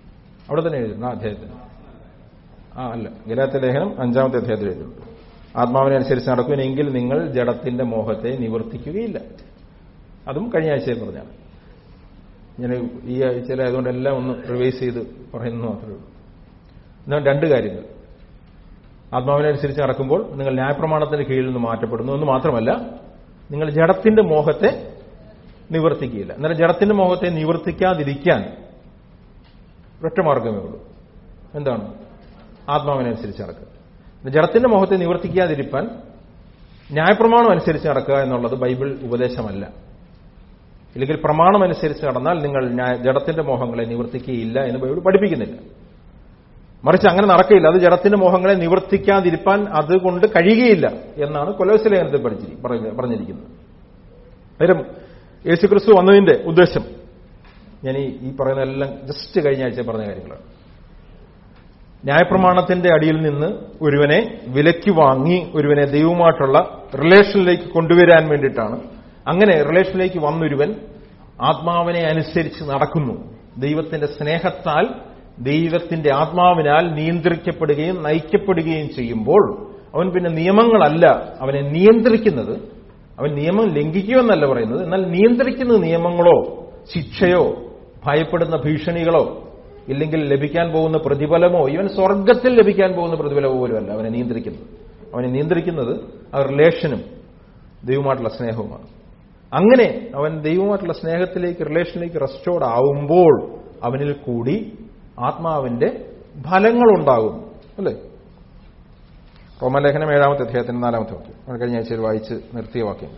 Speaker 1: അവിടെ തന്നെ എഴുതുന്നു ആ അധ്യായത്തിന്. ആ അല്ല, ഗലാത്യ ലേഖനം അഞ്ചാമത്തെ അധ്യായത്തിൽ എഴുതുന്നുണ്ട്. ആത്മാവിനെ അനുസരിച്ച് നടക്കുമെങ്കിൽ നിങ്ങൾ ജഡത്തിന്റെ മോഹത്തെ നിവർത്തിക്കുകയില്ല. അതും കഴിഞ്ഞ ആഴ്ചയിൽ പറഞ്ഞാണ്. ഞാൻ ഈ ആഴ്ചയിലായതുകൊണ്ട് എല്ലാം ഒന്ന് റിവൈസ് ചെയ്ത് പറയുന്നു മാത്രമേ ഉള്ളൂ. എന്നാൽ രണ്ട് കാര്യങ്ങൾ. ആത്മാവിനെ അനുസരിച്ച് നടക്കുമ്പോൾ നിങ്ങൾ ന്യായപ്രമാണത്തിന്റെ കീഴിൽ നിന്ന് മാറ്റപ്പെടുന്നു എന്ന് മാത്രമല്ല, നിങ്ങൾ ജഡത്തിന്റെ മോഹത്തെ നിവർത്തിക്കുകയില്ല. എന്നാൽ ജഡത്തിന്റെ മോഹത്തെ നിവർത്തിക്കാതിരിക്കാൻ ഒറ്റ മാർഗമേ ഉള്ളൂ. എന്താണ്? ആത്മാവിനനുസരിച്ച് നടക്കുക. ജഡത്തിന്റെ മോഹത്തെ നിവർത്തിക്കാതിരിക്കാൻ ന്യായപ്രമാണം അനുസരിച്ച് നടക്കുക എന്നുള്ളത് ബൈബിൾ ഉപദേശമല്ല. ഇല്ലെങ്കിൽ പ്രമാണം അനുസരിച്ച് നടന്നാൽ നിങ്ങൾ ജഡത്തിന്റെ മോഹങ്ങളെ നിവർത്തിക്കുകയില്ല എന്ന് ബൈബിൾ പഠിപ്പിക്കുന്നില്ല. മറിച്ച് അങ്ങനെ നടക്കുകയില്ല. അത് ജഡത്തിന്റെ മോഹങ്ങളെ നിവർത്തിക്കാതിരിക്കാൻ അതുകൊണ്ട് കഴിയുകയില്ല എന്നാണ് കൊലോസ്യ ലേഖനത്തിൽ പറഞ്ഞിരിക്കുന്നത്. അന്നേരം യേശുക്രിസ്തു വന്നതിന്റെ ഉദ്ദേശം ഞാൻ ഈ പറയുന്നതെല്ലാം ജസ്റ്റ് കഴിഞ്ഞ ആഴ്ച പറഞ്ഞ കാര്യങ്ങളാണ്. ന്യായപ്രമാണത്തിന്റെ അടിയിൽ നിന്ന് ഒരുവനെ വിലയ്ക്ക് വാങ്ങി ഒരുവനെ ദൈവവുമായിട്ടുള്ള റിലേഷനിലേക്ക് കൊണ്ടുവരാൻ വേണ്ടിയിട്ടാണ്. അങ്ങനെ റിലേഷനിലേക്ക് വന്നൊരുവൻ ആത്മാവിനെ അനുസരിച്ച് നടക്കുന്നു. ദൈവത്തിന്റെ സ്നേഹത്താൽ, ദൈവത്തിന്റെ ആത്മാവിനാൽ നിയന്ത്രിക്കപ്പെടുകയും നയിക്കപ്പെടുകയും ചെയ്യുമ്പോൾ അവൻ പിന്നെ നിയമങ്ങളല്ല അവനെ നിയന്ത്രിക്കുന്നത്. അവൻ നിയമം ലംഘിക്കുമെന്നല്ല പറയുന്നത്. എന്നാൽ നിയന്ത്രിക്കുന്ന നിയമങ്ങളോ ശിക്ഷയോ ഭയപ്പെടുന്ന ഭീഷണികളോ ഇല്ലെങ്കിൽ ലഭിക്കാൻ പോകുന്ന പ്രതിഫലമോ ഈവൻ സ്വർഗത്തിൽ ലഭിക്കാൻ പോകുന്ന പ്രതിഫലമോ പോലുമല്ല അവനെ നിയന്ത്രിക്കുന്നത്. അവനെ നിയന്ത്രിക്കുന്നത് ആ റിലേഷനും ദൈവമായിട്ടുള്ള സ്നേഹവുമാണ്. അങ്ങനെ അവൻ ദൈവമായിട്ടുള്ള സ്നേഹത്തിലേക്ക്, റിലേഷനിലേക്ക് റെസ്റ്റോർഡ് ആവുമ്പോൾ അവനിൽ കൂടി ആത്മാവിന്റെ ഫലങ്ങളുണ്ടാകും. അല്ലേ? റോമാലേഖനം ഏഴാമത്തെ അധ്യായത്തിന് നാലാമത്തെ വാക്യം. നമ്മൾ കഴിഞ്ഞ ആഴ്ചയിൽ വായിച്ച് നിർത്തിയ വാക്യം.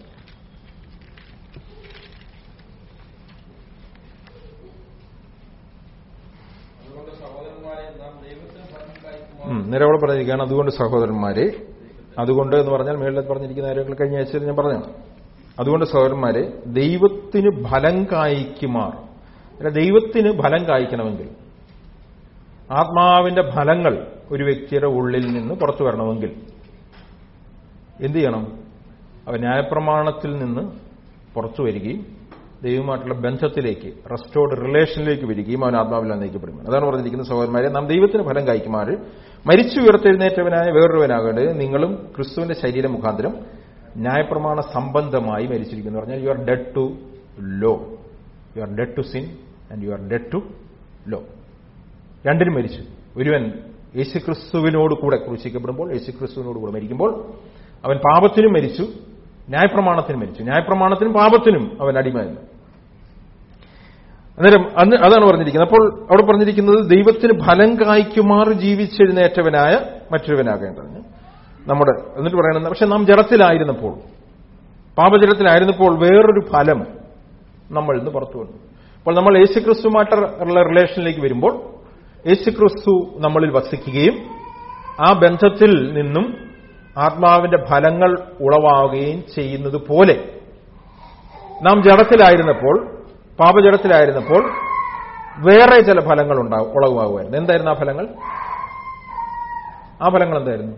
Speaker 1: നിരവധി പറഞ്ഞിരിക്കുകയാണ്. അതുകൊണ്ട് സഹോദരന്മാരെ, അതുകൊണ്ട് എന്ന് പറഞ്ഞാൽ മേളിൽ പറഞ്ഞിരിക്കുന്ന കാര്യങ്ങൾ കഴിഞ്ഞ ആഴ്ചയിൽ ഞാൻ പറഞ്ഞതാണ്. അതുകൊണ്ട് സഹോദരന്മാരെ, ദൈവത്തിന് ഫലം കായ്ക്കുമാർ. ദൈവത്തിന് ഫലം കായ്ക്കണമെങ്കിൽ, ആത്മാവിന്റെ ഫലങ്ങൾ ഒരു വ്യക്തിയുടെ ഉള്ളിൽ നിന്ന് പുറത്തു വരണമെങ്കിൽ എന്ത് ചെയ്യണം? അവൻ ന്യായപ്രമാണത്തിൽ നിന്ന് പുറത്തു വരികയും ദൈവമായിട്ടുള്ള ബന്ധത്തിലേക്ക്, റെസ്റ്റോർഡ് റിലേഷനിലേക്ക് വരികയും അവൻ ആത്മാവിൽ നയിക്കപ്പെടും. അതാണ് പറഞ്ഞിരിക്കുന്നത്, സഹോദരന്മാരെ, നാം ദൈവത്തിന് ഫലം കായ്ക്കുമാർ മരിച്ചു ഉയർത്തെഴുന്നേറ്റവനായ വേറൊരുവനാകേണ്ടത് നിങ്ങളും ക്രിസ്തുവിന്റെ ശരീര മുഖാന്തരം ന്യായപ്രമാണ സംബന്ധമായി മരിച്ചിരിക്കുന്നു. പറഞ്ഞാൽ you are dead to law, you are dead to sin and you are dead to law. രണ്ടിനും മരിച്ചു. ഒരുവൻ യേശുക്രിസ്തുവിനോട് കൂടെ ക്രൂശിക്കപ്പെടുമ്പോൾ, യേശുക്രിസ്തുവിനോട് കൂടെ മരിക്കുമ്പോൾ അവൻ പാപത്തിനും മരിച്ചു, ന്യായപ്രമാണത്തിനും മരിച്ചു. ന്യായപ്രമാണത്തിനും പാപത്തിനും അവൻ അടിമയായിരുന്നു. അന്നേരം അന്ന് അതാണ് പറഞ്ഞിരിക്കുന്നത്. അപ്പോൾ അവിടെ പറഞ്ഞിരിക്കുന്നത് ദൈവത്തിന് ഫലം കായ്ക്കുമാർ ജീവിച്ചെഴുന്നേറ്റവനായ മറ്റൊരുവനാകേണ്ടത് നമ്മുടെ. എന്നിട്ട് പറയുന്നത്, പക്ഷെ നാം ജഡത്തിലായിരുന്നപ്പോൾ, പാപജഡത്തിലായിരുന്നപ്പോൾ വേറൊരു ഫലം നമ്മൾ ഇന്ന് പുറത്തു വന്നു. അപ്പോൾ നമ്മൾ യേശുക്രിസ്തുമായിട്ടുള്ള റിലേഷനിലേക്ക് വരുമ്പോൾ യേശുക്രിസ്തു നമ്മളിൽ വസിക്കുകയും ആ ബന്ധത്തിൽ നിന്നും ആത്മാവിന്റെ ഫലങ്ങൾ ഉളവാകുകയും ചെയ്യുന്നത് പോലെ നാം ജഡത്തിലായിരുന്നപ്പോൾ, പാപജഡത്തിലായിരുന്നപ്പോൾ വേറെ ചില ഫലങ്ങൾ ഉണ്ടാവും, ഉളവാകുമായിരുന്നു. എന്തായിരുന്നു ആ ഫലങ്ങൾ? ആ ഫലങ്ങൾ എന്തായിരുന്നു?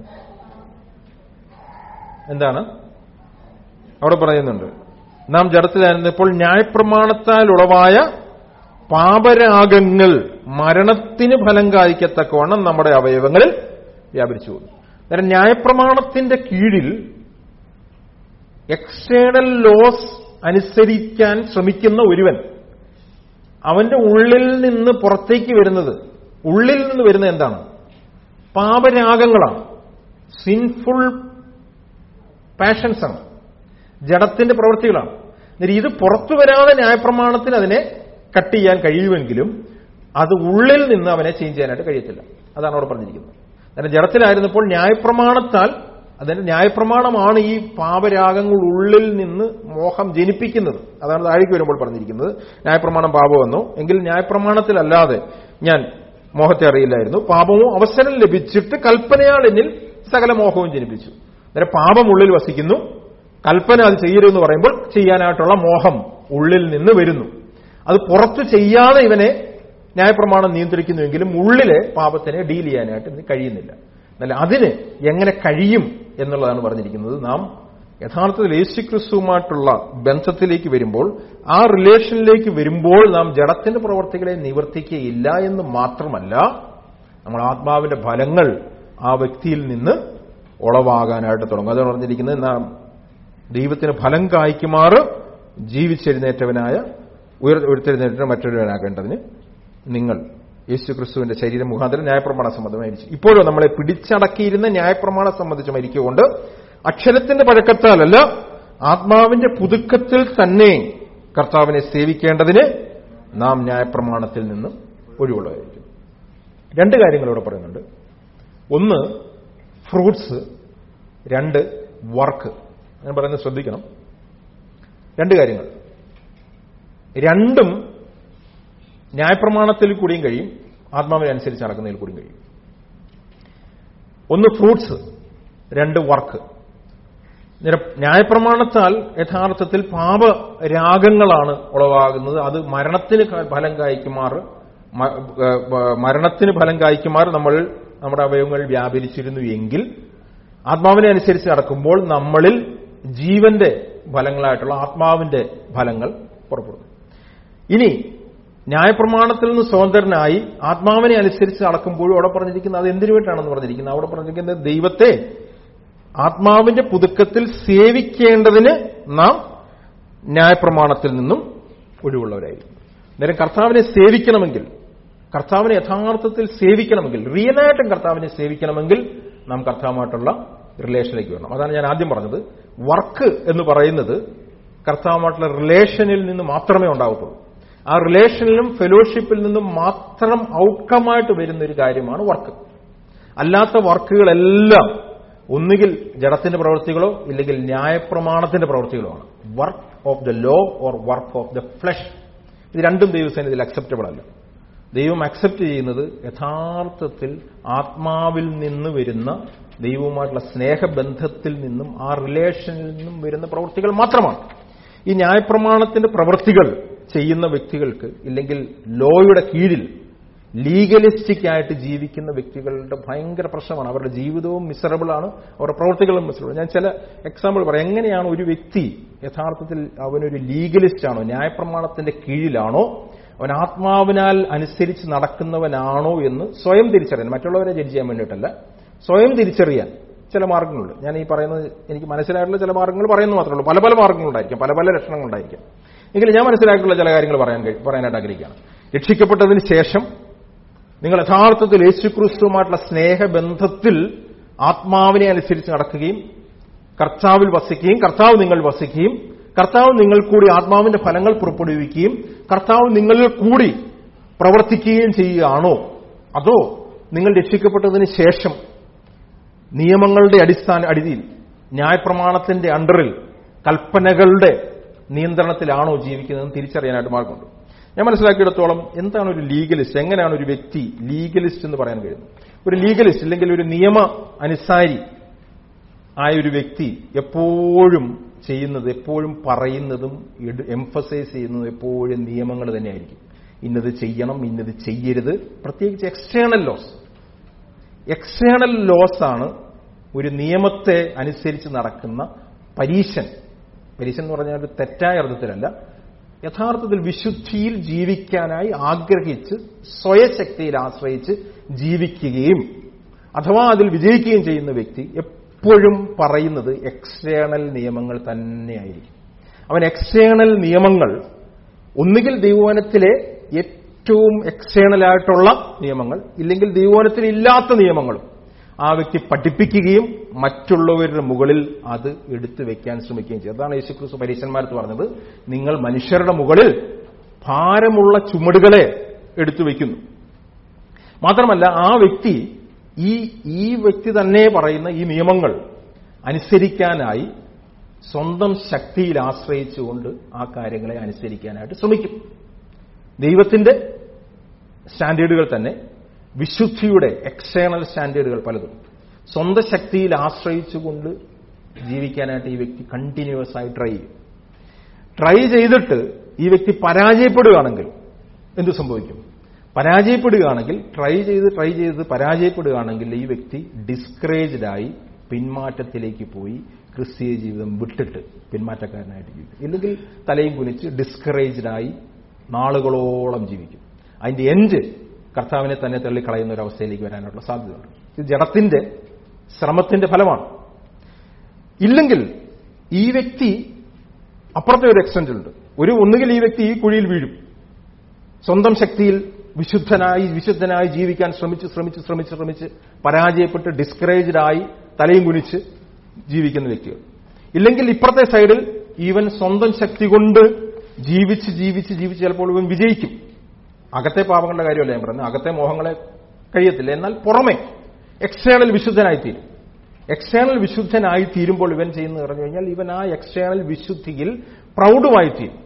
Speaker 1: എന്താണ് അവിടെ പറയുന്നുണ്ട്? നാം ജഡത്തിലായിരുന്നപ്പോൾ ന്യായപ്രമാണത്താൽ ഉളവായ പാപരാഗങ്ങൾ മരണത്തിന് ഫലം കായ്ക്കത്തക്കവണ്ണം നമ്മുടെ അവയവങ്ങളിൽ വ്യാപരിച്ചു പോകുന്നു. അന്നേരം ന്യായപ്രമാണത്തിന്റെ കീഴിൽ എക്സ്റ്റേണൽ ലോസ് അനുസരിക്കാൻ ശ്രമിക്കുന്ന ഒരുവൻ, അവന്റെ ഉള്ളിൽ നിന്ന് പുറത്തേക്ക് വരുന്നത്, ഉള്ളിൽ നിന്ന് വരുന്നത് എന്താണ്? പാപരാഗങ്ങളാണ്, സിൻഫുൾ പാഷൻസാണ്, ജഡത്തിന്റെ പ്രവൃത്തികളാണ്. ഇത് പുറത്തു വരാതെ ന്യായപ്രമാണത്തിന് അതിനെ കട്ട് ചെയ്യാൻ കഴിയുമെങ്കിലും അത് ഉള്ളിൽ നിന്ന് അവനെ ചേഞ്ച് ചെയ്യാനായിട്ട് കഴിയത്തില്ല. അതാണ് അവിടെ പറഞ്ഞിരിക്കുന്നത്. കാരണം ജഡത്തിലായിരുന്നപ്പോൾ ന്യായപ്രമാണത്താൽ, അതിന്റെ ന്യായപ്രമാണമാണ് ഈ പാപരാഗങ്ങൾ ഉള്ളിൽ നിന്ന് മോഹം ജനിപ്പിക്കുന്നത്. അതാണ് താഴേക്ക് വരുമ്പോൾ പറഞ്ഞിരിക്കുന്നത്, ന്യായപ്രമാണം പാപമെന്നോ എങ്കിൽ ന്യായപ്രമാണത്തിലല്ലാതെ ഞാൻ മോഹത്തെ അറിയില്ലായിരുന്നു, പാപമോ അവസരം ലഭിച്ചിട്ട് കൽപ്പനയാൽ എന്നിൽ സകല മോഹവും ജനിപ്പിച്ചു. അന്നേരം പാപം ഉള്ളിൽ വസിക്കുന്നു, കൽപ്പന അത് ചെയ്യരുതെന്ന് പറയുമ്പോൾ ചെയ്യാനായിട്ടുള്ള മോഹം ഉള്ളിൽ നിന്ന് വരുന്നു. അത് പുറത്ത് ചെയ്യാതെ ഇവനെ ന്യായപ്രമാണം നിയന്ത്രിക്കുന്നുവെങ്കിലും ഉള്ളിലെ പാപത്തിനെ ഡീൽ ചെയ്യാനായിട്ട് ഇതിന് കഴിയുന്നില്ല. എന്നാൽ അതിന് എങ്ങനെ കഴിയും എന്നുള്ളതാണ് പറഞ്ഞിരിക്കുന്നത്. നാം യഥാർത്ഥത്തിൽ യേശുക്രിസ്തുവുമായിട്ടുള്ള ബന്ധത്തിലേക്ക് വരുമ്പോൾ, ആ റിലേഷനിലേക്ക് വരുമ്പോൾ നാം ജഡത്തിന്റെ പ്രവർത്തികളെ നിവർത്തിക്കുകയില്ല എന്ന് മാത്രമല്ല, നമ്മൾ ആത്മാവിന്റെ ഫലങ്ങൾ ആ വ്യക്തിയിൽ നിന്ന് ഉളവാകാനായിട്ട് തുടങ്ങും. അതാണ് പറഞ്ഞിരിക്കുന്നത്, നാം ദൈവത്തിന് ഫലം കായ്ക്കുമാറ് ജീവിച്ചെഴുന്നേറ്റവനായ ഉയർത്തെഴുന്നേറ്റ മറ്റൊരുവനാകേണ്ടതിന് നിങ്ങൾ യേശുക്രിസ്തുവിന്റെ ശരീരം മുഖാന്തരം ന്യായപ്രമാണം സംബന്ധമായി മരിച്ചു. ഇപ്പോഴും നമ്മളെ പിടിച്ചടക്കിയിരുന്ന ന്യായപ്രമാണം സംബന്ധിച്ച് മരിക്കുകൊണ്ട് അക്ഷരത്തിന്റെ പഴക്കത്താലല്ല, ആത്മാവിന്റെ പുതുക്കത്തിൽ തന്നെ കർത്താവിനെ സേവിക്കേണ്ടതിന് നാം ന്യായപ്രമാണത്തിൽ നിന്നും ഒഴിവുള്ളതായിരിക്കും. രണ്ട് കാര്യങ്ങൾ ഇവിടെ പറയുന്നുണ്ട്. ഒന്ന് ഫ്രൂട്ട്സ്, രണ്ട് വർക്ക്. ഞാൻ പറയുന്നത് ശ്രദ്ധിക്കണം. രണ്ട് കാര്യങ്ങൾ, രണ്ടും ന്യായപ്രമാണത്തിൽ കൂടിയും കഴിയും, ആത്മാവിനെ അനുസരിച്ച് നടക്കുന്നതിൽ കൂടിയും കഴിയും. ഒന്ന് ഫ്രൂട്ട്സ്, രണ്ട് വർക്ക്. ന്യായപ്രമാണത്താൽ യഥാർത്ഥത്തിൽ പാപരാഗങ്ങളാണ് ഉളവാകുന്നത്. അത് മരണത്തിന് ഫലം കായ്ക്കുമാറ് മരണത്തിന് ഫലം കായ്ക്കുമാറ് നമ്മൾ നമ്മുടെ അവയവങ്ങൾ വ്യാപരിച്ചിരുന്നു എങ്കിൽ, ആത്മാവിനെ അനുസരിച്ച് നടക്കുമ്പോൾ നമ്മളിൽ ജീവന്റെ ഫലങ്ങളായിട്ടുള്ള ആത്മാവിന്റെ ഫലങ്ങൾ പുറപ്പെടുന്നു. ഇനി ന്യായപ്രമാണത്തിൽ നിന്ന് സ്വതന്ത്രനായി ആത്മാവിനെ അനുസരിച്ച് നടക്കുമ്പോഴും അവിടെ പറഞ്ഞിരിക്കുന്നത് അത് എന്തിനു വേണ്ടിയാണെന്ന് പറഞ്ഞിരിക്കുന്നത്, അവിടെ പറഞ്ഞിരിക്കുന്നത് ദൈവത്തെ ആത്മാവിന്റെ പുതുക്കത്തിൽ സേവിക്കേണ്ടതിന് നാം ന്യായപ്രമാണത്തിൽ നിന്നും ഒഴിവുള്ളവരായിരിക്കും. നേരം കർത്താവിനെ സേവിക്കണമെങ്കിൽ, കർത്താവിനെ യഥാർത്ഥത്തിൽ സേവിക്കണമെങ്കിൽ, റിയലായിട്ടും കർത്താവിനെ സേവിക്കണമെങ്കിൽ നാം കർത്താവുമായിട്ടുള്ള റിലേഷനിലേക്ക് വരണം. അതാണ് ഞാൻ ആദ്യം പറഞ്ഞത്. വർക്ക് എന്ന് പറയുന്നത് കർത്താവുമായിട്ടുള്ള റിലേഷനിൽ നിന്ന് മാത്രമേ ഉണ്ടാവത്തുള്ളൂ. ആ റിലേഷനിലും ഫെലോഷിപ്പിൽ നിന്നും മാത്രം ഔട്ട്കമായിട്ട് വരുന്ന ഒരു കാര്യമാണ് വർക്ക്. അല്ലാത്ത വർക്കുകളെല്ലാം ഒന്നുകിൽ ജഡത്തിന്റെ പ്രവൃത്തികളോ ഇല്ലെങ്കിൽ ന്യായപ്രമാണത്തിന്റെ പ്രവൃത്തികളോ ആണ്. Work of the law or work of the flesh. ഇത് രണ്ടും ദൈവസേനയിൽ അക്സെപ്റ്റബിൾ അല്ല. ദൈവം അക്സെപ്റ്റ് ചെയ്യുന്നത് യഥാർത്ഥത്തിൽ ആത്മാവിൽ നിന്ന് വരുന്ന ദൈവവുമായിട്ടുള്ള സ്നേഹബന്ധത്തിൽ നിന്നും ആ റിലേഷനിൽ നിന്നും വരുന്ന പ്രവൃത്തികൾ മാത്രമാണ്. ഈ ന്യായപ്രമാണത്തിന്റെ പ്രവൃത്തികൾ ചെയ്യുന്ന വ്യക്തികൾക്ക്, ഇല്ലെങ്കിൽ ലോയുടെ കീഴിൽ ലീഗലിസ്റ്റിക് ആയിട്ട് ജീവിക്കുന്ന വ്യക്തികളുടെ ഭയങ്കര പ്രശ്നമാണ്. അവരുടെ ജീവിതവും മിസറബിളാണ്, അവരുടെ പ്രവൃത്തികളും മിസറബിൾ. ഞാൻ ചില എക്സാമ്പിൾ പറയാം. എങ്ങനെയാണ് ഒരു വ്യക്തി യഥാർത്ഥത്തിൽ അവനൊരു ലീഗലിസ്റ്റ് ആണോ, ന്യായപ്രമാണത്തിന്റെ കീഴിലാണോ, അവൻ ആത്മാവിനാൽ അനുസരിച്ച് നടക്കുന്നവനാണോ എന്ന് സ്വയം തിരിച്ചറിയാൻ, മറ്റുള്ളവരെ ജഡ്ജ് ചെയ്യാൻ വേണ്ടിയിട്ടല്ല, സ്വയം തിരിച്ചറിയാൻ ചില മാർഗങ്ങളുണ്ട്. ഞാൻ ഈ പറയുന്നത് എനിക്ക് മനസ്സിലായിട്ടുള്ള ചില മാർഗങ്ങൾ പറയുന്നത് മാത്രമേ ഉള്ളൂ. പല പല മാർഗങ്ങളുണ്ടായിരിക്കും, പല പല ലക്ഷണങ്ങളുണ്ടായിരിക്കും. എങ്കിലും ഞാൻ മനസ്സിലാക്കിയിട്ടുള്ള ചില കാര്യങ്ങൾ പറയാൻ പറയാനായിട്ട് ആഗ്രഹിക്കുകയാണ്. രക്ഷിക്കപ്പെട്ടതിന് ശേഷം നിങ്ങൾ യഥാർത്ഥത്തിൽ യേശുക്രിസ്തുവുമായിട്ടുള്ള സ്നേഹബന്ധത്തിൽ ആത്മാവിനെ അനുസരിച്ച് നടക്കുകയും കർത്താവിൽ വസിക്കുകയും കർത്താവ് നിങ്ങൾ വസിക്കുകയും കർത്താവ് നിങ്ങൾ കൂടി ആത്മാവിന്റെ ഫലങ്ങൾ പുറപ്പെടുവിക്കുകയും കർത്താവ് നിങ്ങളിൽ കൂടി പ്രവർത്തിക്കുകയും ചെയ്യുകയാണോ, അതോ നിങ്ങൾ രക്ഷിക്കപ്പെട്ടതിന് ശേഷം നിയമങ്ങളുടെ അടിസ്ഥാന അടിയിൽ ന്യായപ്രമാണത്തിന്റെ അണ്ടറിൽ കൽപ്പനകളുടെ നിയന്ത്രണത്തിലാണോ ജീവിക്കുന്നതെന്ന് തിരിച്ചറിയാനായിട്ട് മാർഗമുണ്ട്. ഞാൻ മനസ്സിലാക്കിയിടത്തോളം എന്താണ് ഒരു ലീഗലിസ്റ്റ്, എങ്ങനെയാണ് ഒരു വ്യക്തി ലീഗലിസ്റ്റ് എന്ന് പറയാൻ കഴിയുന്നത്? ഒരു ലീഗലിസ്റ്റ് അല്ലെങ്കിൽ ഒരു നിയമ അനുസാരി ആയ ഒരു വ്യക്തി എപ്പോഴും ചെയ്യുന്നത്, എപ്പോഴും പറയുന്നതും എംഫസൈസ് ചെയ്യുന്നതും എപ്പോഴും നിയമങ്ങൾ തന്നെയായിരിക്കും. ഇന്നത് ചെയ്യണം, ഇന്നത് ചെയ്യരുത്. പ്രത്യേകിച്ച് എക്സ്റ്റേണൽ ലോസ്. എക്സ്റ്റേണൽ ലോസ് ആണ് ഒരു നിയമത്തെ അനുസരിച്ച് നടക്കുന്ന പരീശൻ. പരീശൻ എന്ന് പറഞ്ഞാൽ ഒരു തെറ്റായ അർത്ഥത്തിലല്ല, യഥാർത്ഥത്തിൽ വിശുദ്ധിയിൽ ജീവിക്കാനായി ആഗ്രഹിച്ച് സ്വയശക്തിയിൽ ആശ്രയിച്ച് ജീവിക്കുകയും അഥവാ അതിൽ വിജയിക്കുകയും ചെയ്യുന്ന വ്യക്തി എപ്പോഴും പറയുന്നത് എക്സ്റ്റേണൽ നിയമങ്ങൾ തന്നെയായിരിക്കും. അവൻ എക്സ്റ്റേണൽ നിയമങ്ങൾ, ഒന്നുകിൽ ദൈവവചനത്തിലെ ഏറ്റവും എക്സ്റ്റേണലായിട്ടുള്ള നിയമങ്ങൾ, ഇല്ലെങ്കിൽ ദൈവവചനത്തിൽ ഇല്ലാത്ത നിയമങ്ങളും ആ വ്യക്തി പഠിപ്പിക്കുകയും മറ്റുള്ളവരുടെ മുകളിൽ അത് എടുത്തു വെക്കാൻ ശ്രമിക്കുകയും ചെയ്യും. അതാണ് യേശുക്രിസ്തു പരീശന്മാർക്ക് പറഞ്ഞത്, നിങ്ങൾ മനുഷ്യരുടെ മുകളിൽ ഭാരമുള്ള ചുമടുകളെ എടുത്തു വയ്ക്കുന്നു. മാത്രമല്ല ആ വ്യക്തി ഈ ഈ വ്യക്തി തന്നെ പറയുന്ന ഈ നിയമങ്ങൾ അനുസരിക്കാനായി സ്വന്തം ശക്തിയിൽ ആശ്രയിച്ചുകൊണ്ട് ആ കാര്യങ്ങളെ അനുസരിക്കാനായിട്ട് ശ്രമിക്കും. ദൈവത്തിന്റെ സ്റ്റാൻഡേർഡുകൾ തന്നെ, വിശുദ്ധിയുടെ എക്സ്റ്റേണൽ സ്റ്റാൻഡേർഡുകൾ പലതും സ്വന്തം ശക്തിയിൽ ആശ്രയിച്ചുകൊണ്ട് ജീവിക്കാനായിട്ട് ഈ വ്യക്തി കണ്ടിന്യൂസ് ആയി ട്രൈ ചെയ്യും. ട്രൈ ചെയ്തിട്ട് ഈ വ്യക്തി പരാജയപ്പെടുകയാണെങ്കിൽ എന്ത് സംഭവിക്കും? പരാജയപ്പെടുകയാണെങ്കിൽ, ട്രൈ ചെയ്ത് ട്രൈ ചെയ്ത് പരാജയപ്പെടുകയാണെങ്കിൽ ഈ വ്യക്തി ഡിസ്കറേജ്ഡായി
Speaker 2: പിന്മാറ്റത്തിലേക്ക് പോയി ക്രിസ്തീയ ജീവിതം വിട്ടിട്ട് പിന്മാറ്റക്കാരനായിട്ട് ജീവിക്കും. ഇല്ലെങ്കിൽ തലയും കുനിച്ച് ഡിസ്കറേജ്ഡായി നാളുകളോളം ജീവിക്കും. അതിന്റെ എൻഡ് കർത്താവിനെ തന്നെ തള്ളിക്കളയുന്ന ഒരു അവസ്ഥയിലേക്ക് വരാനുള്ള സാധ്യതയുണ്ട്. ഇത് ജഡത്തിന്റെ ശ്രമത്തിന്റെ ഫലമാണ്. ഇല്ലെങ്കിൽ ഈ വ്യക്തി അപ്പുറത്തെ ഒരു എക്സ്റ്റൻറ്റുണ്ട്. ഒരു ഒന്നുകിൽ ഈ വ്യക്തി ഈ കുഴിയിൽ വീഴും, സ്വന്തം ശക്തിയിൽ വിശുദ്ധനായി വിശുദ്ധനായി ജീവിക്കാൻ ശ്രമിച്ച് ശ്രമിച്ച് ശ്രമിച്ച് ശ്രമിച്ച് പരാജയപ്പെട്ട് ഡിസ്കറേജ്ഡായി തലയും കുനിച്ച് ജീവിക്കുന്ന വ്യക്തികൾ. ഇല്ലെങ്കിൽ ഇപ്പുറത്തെ സൈഡിൽ ഈവൻ സ്വന്തം ശക്തി കൊണ്ട് ജീവിച്ച് ജീവിച്ച് ജീവിച്ച് ചിലപ്പോൾ ഇവൻ വിജയിക്കും. അകത്തെ പാപങ്ങളുടെ കാര്യമല്ല ഞാൻ പറയുന്നത്, അകത്തെ മോഹങ്ങളെ കഴിയത്തില്ല. എന്നാൽ പുറമെ എക്സ്റ്റേണൽ വിശുദ്ധനായിത്തീരും. എക്സ്റ്റേണൽ വിശുദ്ധനായി തീരുമ്പോൾ ഇവൻ ചെയ്യുന്നത് പറഞ്ഞു കഴിഞ്ഞാൽ ഇവൻ ആ എക്സ്റ്റേണൽ വിശുദ്ധിയിൽ പ്രൗഢമായിത്തീരും.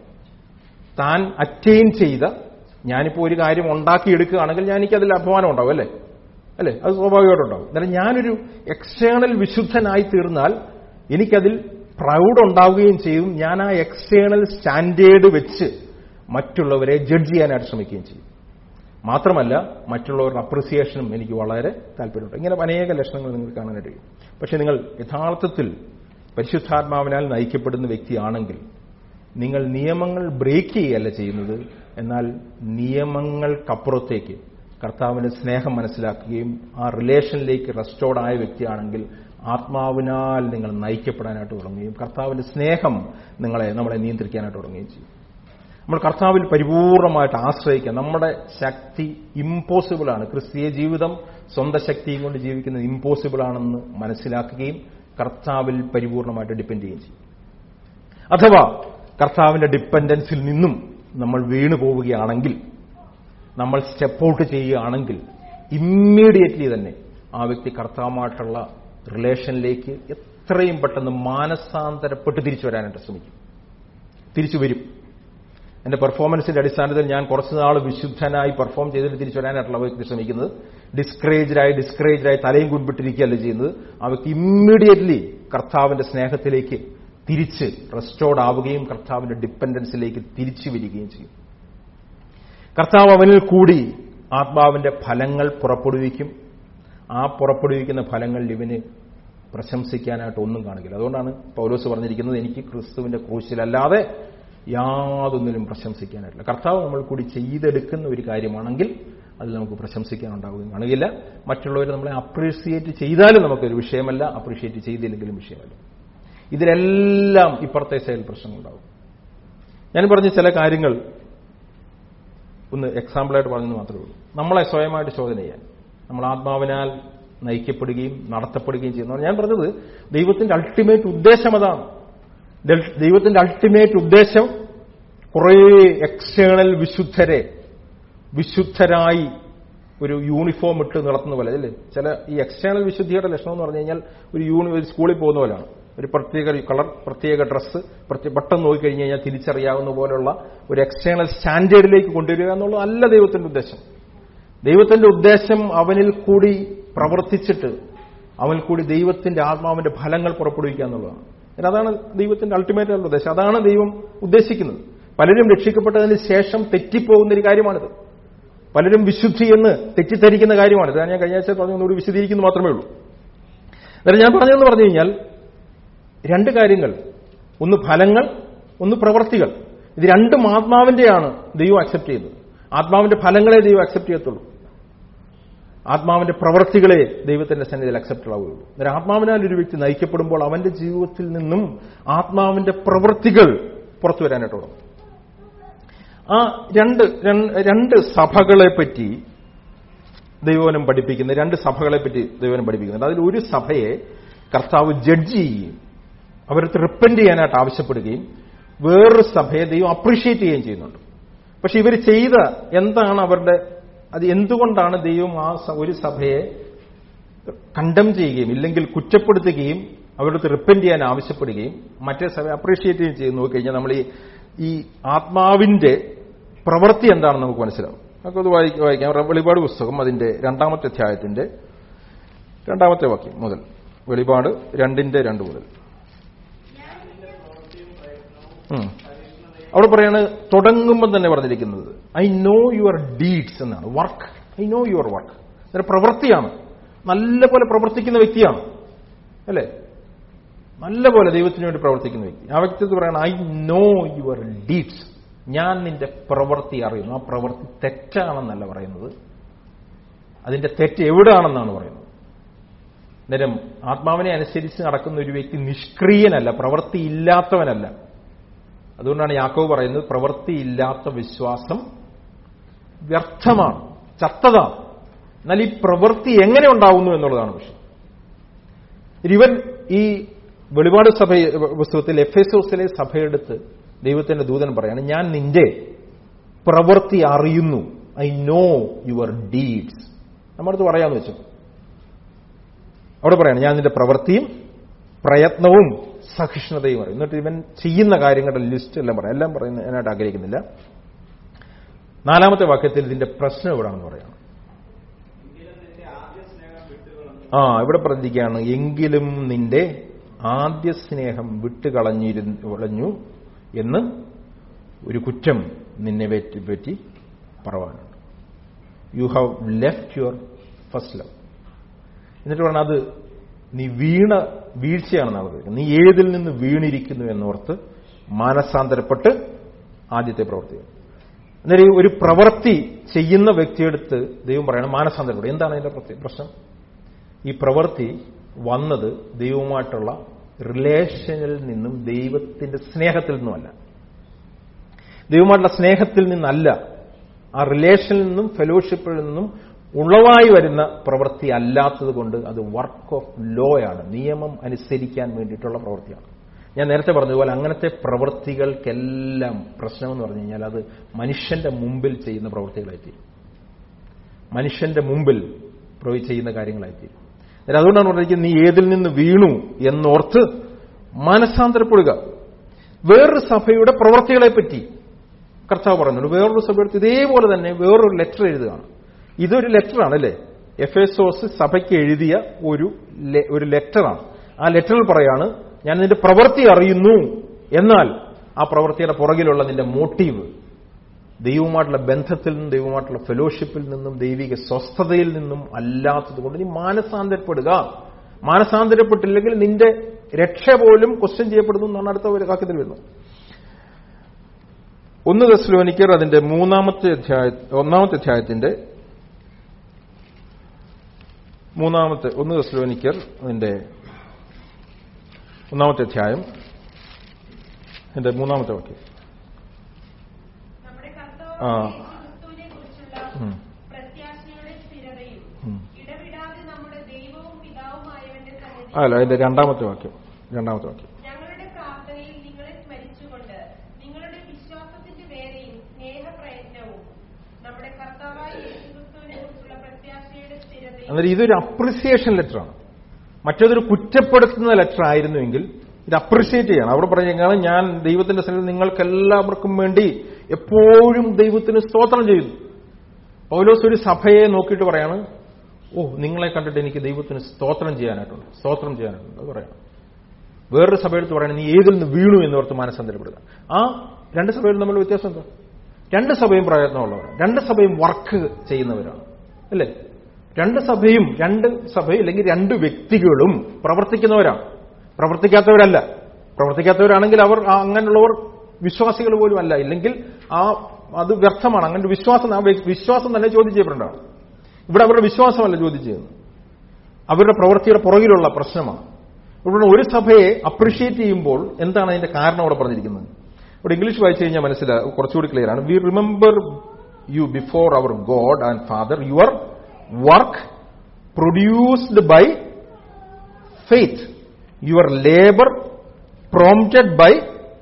Speaker 2: താൻ അറ്റൈൻ ചെയ്ത, ഞാനിപ്പോൾ ഒരു കാര്യം ഉണ്ടാക്കിയെടുക്കുകയാണെങ്കിൽ ഞാൻ എനിക്കതിൽ അഭിമാനം ഉണ്ടാവും, അല്ലേ അല്ലേ അത് സ്വാഭാവികമായിട്ടുണ്ടാവും. എന്നാലും ഞാനൊരു എക്സ്റ്റേണൽ വിശുദ്ധനായി തീർന്നാൽ എനിക്കതിൽ പ്രൗഡ് ഉണ്ടാവുകയും ചെയ്യും. ഞാൻ ആ എക്സ്റ്റേണൽ സ്റ്റാൻഡേർഡ് വെച്ച് മറ്റുള്ളവരെ ജഡ്ജ് ചെയ്യാനായിട്ട് ശ്രമിക്കുകയും ചെയ്യും. മാത്രമല്ല മറ്റുള്ളവരുടെ അപ്രിസിയേഷനും എനിക്ക് വളരെ താല്പര്യമുണ്ട്. ഇങ്ങനെ അനേക ലക്ഷണങ്ങൾ നിങ്ങൾക്ക് കാണാനായിട്ട് കഴിയും. പക്ഷെ നിങ്ങൾ യഥാർത്ഥത്തിൽ പരിശുദ്ധാത്മാവിനാൽ നയിക്കപ്പെടുന്ന വ്യക്തിയാണെങ്കിൽ നിങ്ങൾ നിയമങ്ങൾ ബ്രേക്ക് ചെയ്യുകയല്ല ചെയ്യുന്നത്, എന്നാൽ നിയമങ്ങൾക്കപ്പുറത്തേക്ക് കർത്താവിന്റെ സ്നേഹം മനസ്സിലാക്കുകയും ആ റിലേഷനിലേക്ക് റെസ്റ്റോർഡ് ആയ വ്യക്തിയാണെങ്കിൽ ആത്മാവിനാൽ നിങ്ങൾ നയിക്കപ്പെടാനായിട്ട് തുടങ്ങുകയും കർത്താവിന്റെ സ്നേഹം നിങ്ങളെ നമ്മളെ നിയന്ത്രിക്കാനായിട്ട് തുടങ്ങുകയും ചെയ്യും. നമ്മൾ കർത്താവിൽ പരിപൂർണമായിട്ട് ആശ്രയിക്കുക. നമ്മുടെ ശക്തി ഇമ്പോസിബിൾ ആണ്. ക്രിസ്തീയ ജീവിതം സ്വന്തം ശക്തിയും കൊണ്ട് ജീവിക്കുന്നത് ഇമ്പോസിബിൾ ആണെന്ന് മനസ്സിലാക്കുകയും കർത്താവിൽ പരിപൂർണമായിട്ട് ഡിപ്പെൻഡ് ചെയ്യുകയും ചെയ്യും. അഥവാ കർത്താവിന്റെ ഡിപ്പെൻഡൻസിൽ നിന്നും നമ്മൾ വീണു പോവുകയാണെങ്കിൽ, നമ്മൾ സ്റ്റെപ്പ് ഔട്ട് ചെയ്യുകയാണെങ്കിൽ ഇമ്മീഡിയറ്റ്ലി തന്നെ ആ വ്യക്തി കർത്താവുമായിട്ടുള്ള റിലേഷനിലേക്ക് എത്രയും പെട്ടെന്ന് മാനസാന്തരപ്പെട്ട് തിരിച്ചു വരാനായിട്ട് ശ്രമിക്കും. തിരിച്ചു വരും. എന്റെ പെർഫോമൻസിന്റെ അടിസ്ഥാനത്തിൽ ഞാൻ കുറച്ചു നാൾ വിശുദ്ധനായി പെർഫോം ചെയ്തിട്ട് തിരിച്ചു വരാനായിട്ടുള്ള വ്യക്തി ശ്രമിക്കുന്നത് ഡിസ്കറേജ്ഡായി ഡിസ്കറേജ്ഡായി തലയും കുൻപിട്ടിരിക്കുകയല്ല ചെയ്യുന്നത്. ആ വ്യക്തി ഇമ്മീഡിയറ്റ്ലി കർത്താവിന്റെ സ്നേഹത്തിലേക്ക് തിരിച്ച് റെസ്റ്റോർഡ് ആവുകയും കർത്താവിന്റെ ഡിപ്പെൻഡൻസിലേക്ക് തിരിച്ചു വരികയും ചെയ്യും. കർത്താവ് അവനിൽ കൂടി ആത്മാവിന്റെ ഫലങ്ങൾ പുറപ്പെടുവിക്കും. ആ പുറപ്പെടുവിക്കുന്ന ഫലങ്ങളിൽ ഇവന് പ്രശംസിക്കാനായിട്ട് ഒന്നും കാണിക്കില്ല. അതുകൊണ്ടാണ് പൗലോസ് പറഞ്ഞിരിക്കുന്നത്, എനിക്ക് ക്രിസ്തുവിന്റെ ക്രൂശിലല്ലാതെ യാതൊന്നിലും പ്രശംസിക്കാനായിട്ടില്ല. കർത്താവ് നമ്മൾ കൂടി ചെയ്തെടുക്കുന്ന ഒരു കാര്യമാണെങ്കിൽ അതിൽ നമുക്ക് പ്രശംസിക്കാനുണ്ടാവുകയും കാണുകയില്ല. മറ്റുള്ളവർ നമ്മളെ അപ്രീഷിയേറ്റ് ചെയ്താലും നമുക്കൊരു വിഷയമല്ല, അപ്രീഷിയേറ്റ് ചെയ്തില്ലെങ്കിലും വിഷയമല്ല. ഇതിലെല്ലാം ഇപ്പുറത്തെ സൈഡിൽ പ്രശ്നങ്ങളുണ്ടാവും. ഞാൻ പറഞ്ഞ ചില കാര്യങ്ങൾ ഒന്ന് എക്സാമ്പിളായിട്ട് പറഞ്ഞെന്ന് മാത്രമേ ഉള്ളൂ. നമ്മളെ സ്വയമായിട്ട് ചോദന ചെയ്യാൻ, നമ്മൾ ആത്മാവിനാൽ നയിക്കപ്പെടുകയും നടത്തപ്പെടുകയും ചെയ്യുന്നു. ഞാൻ പറഞ്ഞത് ദൈവത്തിന്റെ അൾട്ടിമേറ്റ് ഉദ്ദേശം അതാണ്. ദൈവത്തിന്റെ അൾട്ടിമേറ്റ് ഉദ്ദേശം കുറേ എക്സ്റ്റേണൽ വിശുദ്ധരെ വിശുദ്ധരായി ഒരു യൂണിഫോം ഇട്ട് നടത്തുന്ന പോലെ അല്ലേ. ചില ഈ എക്സ്റ്റേണൽ വിശുദ്ധിയുടെ ലക്ഷണം എന്ന് പറഞ്ഞു കഴിഞ്ഞാൽ ഒരു യൂണി ഒരു സ്കൂളിൽ പോകുന്ന പോലെയാണ്. ഒരു പ്രത്യേക കളർ, പ്രത്യേക ഡ്രസ്സ്, പെട്ടെന്ന് നോക്കിക്കഴിഞ്ഞ് കഴിഞ്ഞാൽ തിരിച്ചറിയാവുന്ന പോലുള്ള ഒരു എക്സ്റ്റേണൽ സ്റ്റാൻഡേർഡിലേക്ക് കൊണ്ടുവരിക എന്നുള്ളത് അല്ല ദൈവത്തിന്റെ ഉദ്ദേശം. ദൈവത്തിന്റെ ഉദ്ദേശം അവനിൽ കൂടി പ്രവർത്തിച്ചിട്ട് അവനിൽ കൂടി ദൈവത്തിന്റെ ആത്മാവിന്റെ ഫലങ്ങൾ പുറപ്പെടുവിക്കുക എന്നുള്ളതാണ്. അതാണ് ദൈവത്തിന്റെ അൾട്ടിമേറ്റ് ഉദ്ദേശം. അതാണ് ദൈവം ഉദ്ദേശിക്കുന്നത്. പലരും രക്ഷിക്കപ്പെട്ടതിന് ശേഷം തെറ്റിപ്പോകുന്ന ഒരു കാര്യമാണിത്. പലരും വിശുദ്ധി എന്ന് തെറ്റിദ്ധരിക്കുന്ന കാര്യമാണിത്. ഞാൻ കഴിഞ്ഞ ആഴ്ച പറഞ്ഞു ഒന്നുകൂടി വിശദീകരിക്കുന്നു മാത്രമേ ഉള്ളൂ. അന്നേരം ഞാൻ പറഞ്ഞതെന്ന് പറഞ്ഞു കഴിഞ്ഞാൽ രണ്ട് കാര്യങ്ങൾ, ഒന്ന് ഫലങ്ങൾ, ഒന്ന് പ്രവൃത്തികൾ. ഇത് രണ്ടും ആത്മാവിന്റെയാണ് ദൈവം അക്സെപ്റ്റ് ചെയ്യുന്നത്. ആത്മാവിന്റെ ഫലങ്ങളെ ദൈവം അക്സെപ്റ്റ് ചെയ്യത്തുള്ളൂ. ആത്മാവിന്റെ പ്രവൃത്തികളെ ദൈവത്തിന്റെ സന്നിധിയിൽ അക്സെപ്റ്റ് ആവുകയുള്ളൂ. അന്നേരം ആത്മാവിനാൽ ഒരു വ്യക്തി നയിക്കപ്പെടുമ്പോൾ അവന്റെ ജീവിതത്തിൽ നിന്നും ആത്മാവിന്റെ പ്രവൃത്തികൾ പുറത്തു വരാനായിട്ട് തുടങ്ങും. ആ രണ്ട് രണ്ട് സഭകളെ പറ്റി ദൈവവചനം പഠിപ്പിക്കുന്ന രണ്ട് സഭകളെ പറ്റി ദൈവവചനം പഠിപ്പിക്കുന്നുണ്ട്. അതിൽ ഒരു സഭയെ കർത്താവ് ജഡ്ജ് ചെയ്യുകയും അവർക്ക് റിപ്പന്റ് ചെയ്യാനായിട്ട് ആവശ്യപ്പെടുകയും വേറൊരു സഭയെ ദൈവം അപ്രീഷിയേറ്റ് ചെയ്യുകയും ചെയ്യുന്നുണ്ട്. പക്ഷെ ഇവർ ചെയ്ത എന്താണ് അവരുടെ, അത് എന്തുകൊണ്ടാണ് ദൈവം ആ ഒരു സഭയെ കണ്ടം ചെയ്യുകയും ഇല്ലെങ്കിൽ കുറ്റപ്പെടുത്തുകയും അവരുടെ റിപ്പന്റ് ചെയ്യാൻ ആവശ്യപ്പെടുകയും മറ്റേ സഭയെ അപ്രീഷിയേറ്റ് ചെയ്യുകയും ചെയ്ത് നോക്കിക്കഴിഞ്ഞാൽ നമ്മൾ ഈ ഈ ആത്മാവിന്റെ പ്രവൃത്തി എന്താണെന്ന് നമുക്ക് മനസ്സിലാവും. നമുക്കത് വായിക്കാം. വെളിപാട് പുസ്തകം അതിന്റെ രണ്ടാമത്തെ അധ്യായത്തിന്റെ രണ്ടാമത്തെ വാക്യം മുതൽ, വെളിപാട് രണ്ടിന്റെ രണ്ട് മുതൽ അവിടെ പറയാണ്. തുടങ്ങുമ്പോൾ തന്നെ പറഞ്ഞിരിക്കുന്നത് ഐ നോ യുവർ ഡീഡ്സ് എന്നാണ്. Work, I know your work. അതൊരു പ്രവൃത്തിയാണ്. നല്ലപോലെ പ്രവർത്തിക്കുന്ന വ്യക്തിയാണ്. അല്ലേ? നല്ലപോലെ ദൈവത്തിന് വേണ്ടി പ്രവർത്തിക്കുന്ന വ്യക്തി. ആ വ്യക്തി പറയണം, ഐ നോ യുവർ ഡീഡ്സ്. ഞാൻ നിന്റെ പ്രവൃത്തി അറിയുന്നു. ആ പ്രവൃത്തി തെറ്റാണെന്നല്ല പറയുന്നത്, അതിന്റെ തെറ്റ് എവിടെയാണെന്നാണ് പറയുന്നത്. നേരം ആത്മാവിനെ അനുസരിച്ച് നടക്കുന്ന ഒരു വ്യക്തി നിഷ്ക്രിയനല്ല, പ്രവൃത്തിയില്ലാത്തവനല്ല. അതുകൊണ്ടാണ് യാക്കോബ് പറയുന്നത്, പ്രവൃത്തിയില്ലാത്ത വിശ്വാസം വ്യർത്ഥമാണ്, ചത്തതാണ്. എന്നാൽ ഈ പ്രവൃത്തി എങ്ങനെ ഉണ്ടാവുന്നു എന്നുള്ളതാണ് വിഷയം. ഇവൻ ഈ വെളിപാട് സഭ പുസ്തകത്തിൽ എഫെസോസിലെ സഭയെടുത്ത് ദൈവത്തിന്റെ ദൂതൻ പറയാണ്, ഞാൻ നിന്റെ പ്രവൃത്തി അറിയുന്നു. I know your deeds. നമ്മളടുത്ത് പറയാന്ന് വെച്ചു. അവിടെ പറയാണ്, ഞാൻ നിന്റെ പ്രവൃത്തിയും പ്രയത്നവും സഹിഷ്ണുതയും അറിയും. എന്നിട്ട് ഇവൻ ചെയ്യുന്ന കാര്യങ്ങളുടെ ലിസ്റ്റ് എല്ലാം പറയാം. എല്ലാം പറയാനായിട്ട് ആഗ്രഹിക്കുന്നില്ല. നാലാമത്തെ വാക്യത്തിൽ ഇതിന്റെ പ്രശ്നം എവിടെയാണെന്ന് പറയാം. ആ ഇവിടെ പറഞ്ഞിരിക്കുകയാണ്, എങ്കിലും നിന്റെ ആദ്യ സ്നേഹം വിട്ടുകളഞ്ഞിരുന്നു എന്ന് ഒരു കുറ്റം നിന്നെ പറ്റി പറവാനുണ്ട്. You have left your first love. എന്നിട്ട് പറഞ്ഞാൽ അത് നീ വീണ വീഴ്ചയാണ് നടന്നത്. നീ ഏതിൽ നിന്ന് വീണിരിക്കുന്നു എന്നോർത്ത് മാനസാന്തരപ്പെട്ട് ആദ്യത്തെ പ്രവൃത്തി. അന്നേരം ഒരു പ്രവൃത്തി ചെയ്യുന്ന വ്യക്തിയെടുത്ത് ദൈവം പറയണം മാനസാന്തരപ്പെടും. എന്താണ് അതിന്റെ പ്രശ്നം? ഈ പ്രവൃത്തി വന്നത് ദൈവവുമായിട്ടുള്ള റിലേഷനിൽ നിന്നും ദൈവത്തിന്റെ സ്നേഹത്തിൽ നിന്നുമല്ല. ദൈവമായിട്ടുള്ള സ്നേഹത്തിൽ നിന്നല്ല, ആ റിലേഷനിൽ നിന്നും ഫെലോഷിപ്പിൽ നിന്നും ഉളവായി വരുന്ന പ്രവൃത്തി അല്ലാത്തത് കൊണ്ട് അത് വർക്ക് ഓഫ് ലോ ആണ്, നിയമം അനുസരിക്കാൻ വേണ്ടിയിട്ടുള്ള പ്രവൃത്തിയാണ്. ഞാൻ നേരത്തെ പറഞ്ഞതുപോലെ അങ്ങനത്തെ പ്രവൃത്തികൾക്കെല്ലാം പ്രശ്നമെന്ന് പറഞ്ഞു കഴിഞ്ഞാൽ അത് മനുഷ്യന്റെ മുമ്പിൽ ചെയ്യുന്ന പ്രവൃത്തികളായിത്തീരും, മനുഷ്യന്റെ മുമ്പിൽ ചെയ്യുന്ന കാര്യങ്ങളായിത്തീരും. അതുകൊണ്ടാണ് പറഞ്ഞിരിക്കുന്നത്, നീ ഏതിൽ നിന്ന് വീണു എന്നോർത്ത് മനസ്സാന്തരപ്പെടുക. വേറൊരു സഭയുടെ പ്രവൃത്തികളെപ്പറ്റി കർത്താവ് പറയുന്നുണ്ട്. വേറൊരു സഭയുടെ ഇതേപോലെ തന്നെ വേറൊരു ലെറ്റർ എഴുതുകയാണ്. ഇതൊരു ലെറ്ററാണ് അല്ലേ? എഫെസോസ് സഭയ്ക്ക് എഴുതിയ ഒരു ഒരു ലെറ്ററാണ്. ആ ലെറ്ററിൽ പറയാണ്, ഞാൻ നിന്റെ പ്രവൃത്തി അറിയുന്നു, എന്നാൽ ആ പ്രവൃത്തിയുടെ പുറകിലുള്ള നിന്റെ മോട്ടീവ് ദൈവവുമായിട്ടുള്ള ബന്ധത്തിൽ നിന്നും ദൈവവുമായിട്ടുള്ള ഫെലോഷിപ്പിൽ നിന്നും ദൈവിക സ്വസ്ഥതയിൽ നിന്നും അല്ലാത്തത് കൊണ്ട് നീ മാനസാന്തരപ്പെടുക. മാനസാന്തരപ്പെട്ടില്ലെങ്കിൽ നിന്റെ രക്ഷ പോലും ക്വസ്റ്റ്യൻ ചെയ്യപ്പെടുന്നു എന്നാണ് അടുത്ത ഒരു വാക്യത്തിൽ വരുന്നത്. ഒന്ന് തെസ്സലോനിക്കർ അതിന്റെ മൂന്നാമത്തെ അധ്യായ ഒന്നാമത്തെ അധ്യായത്തിന്റെ മൂന്നാമത്തെ ഒന്ന് തെസ്സലോനിക്കർ അതിന്റെ ഒന്നാമത്തെ അധ്യായം അതിന്റെ മൂന്നാമത്തെ വാക്യം. ആ അല്ല, അതിന്റെ രണ്ടാമത്തെ വാക്യം രണ്ടാമത്തെ വാക്യം
Speaker 3: ഞങ്ങളുടെ പ്രാർത്ഥനയിൽ നിങ്ങളെ സ്മരിച്ചുകൊണ്ട് നിങ്ങളുടെ വിശ്വാസത്തിന്റെ വേലയും സ്നേഹപ്രയത്നവും നമ്മുടെ കർത്താവായ യേശുക്രിസ്തുവിനെ കുറിച്ചുള്ള പ്രത്യാശയുടെ സ്ഥിരതയും.
Speaker 2: അന്നേരം ഇതൊരു അപ്രിസിയേഷൻ ലെറ്ററാണ്. മറ്റേതൊരു കുറ്റപ്പെടുത്തുന്ന ലെറ്റർ ആയിരുന്നുവെങ്കിൽ ഇത് അപ്രിഷിയേറ്റ് ചെയ്യണം. അവിടെ പറഞ്ഞാൽ ഞാൻ ദൈവത്തിന്റെ സന്നിധിയിൽ നിങ്ങൾക്കെല്ലാവർക്കും വേണ്ടി എപ്പോഴും ദൈവത്തിന് സ്തോത്രം ചെയ്യുന്നു. പൗലോസ് ഒരു സഭയെ നോക്കിയിട്ട് പറയാണ്, ഓ നിങ്ങളെ കണ്ടിട്ട് എനിക്ക് ദൈവത്തിന് സ്തോത്രം ചെയ്യാനായിട്ടുണ്ട് സ്തോത്രം ചെയ്യാനായിട്ടുണ്ട് അത് പറയണം. വേറൊരു സഭയെടുത്ത് പറയണം, നീ ഏതിൽ നിന്ന് വീണു എന്നോർത്ത് മാനസാന്തരപ്പെടുക. ആ രണ്ട് സഭയിലും തമ്മിൽ വ്യത്യാസം എന്താ? രണ്ട് സഭയും പ്രയത്നമുള്ളവരാണ്, രണ്ട് സഭയും വർക്ക് ചെയ്യുന്നവരാണ് അല്ലേ? രണ്ട് സഭയും രണ്ട് സഭ അല്ലെങ്കിൽ രണ്ട് വ്യക്തികളും പ്രവർത്തിക്കുന്നവരാണ്, പ്രവർത്തിക്കാത്തവരല്ല. പ്രവർത്തിക്കാത്തവരാണെങ്കിൽ അവർ അങ്ങനെയുള്ളവർ വിശ്വാസികൾ പോലും അല്ല. ഇല്ലെങ്കിൽ ആ അത് വ്യർത്ഥമാണ്. അങ്ങനെ വിശ്വാസം ആ വിശ്വാസം തന്നെ ചോദ്യം ചെയ്യപ്പെടേണ്ടതാണ്. ഇവിടെ അവരുടെ വിശ്വാസമല്ല ചോദ്യം ചെയ്യുന്നത്, അവരുടെ പ്രവൃത്തിയുടെ പുറകിലുള്ള പ്രശ്നമാണ്. ഇവിടെ ഒരു സഭയെ അപ്രിഷിയേറ്റ് ചെയ്യുമ്പോൾ എന്താണ് അതിന്റെ കാരണം അവിടെ പറഞ്ഞിരിക്കുന്നത്? ഇവിടെ ഇംഗ്ലീഷ് വായിച്ചു കഴിഞ്ഞാൽ മനസ്സിലാകും, കുറച്ചുകൂടി ക്ലിയർ ആണ്. We remember you before our God and father your work produced by faith, your labour prompted by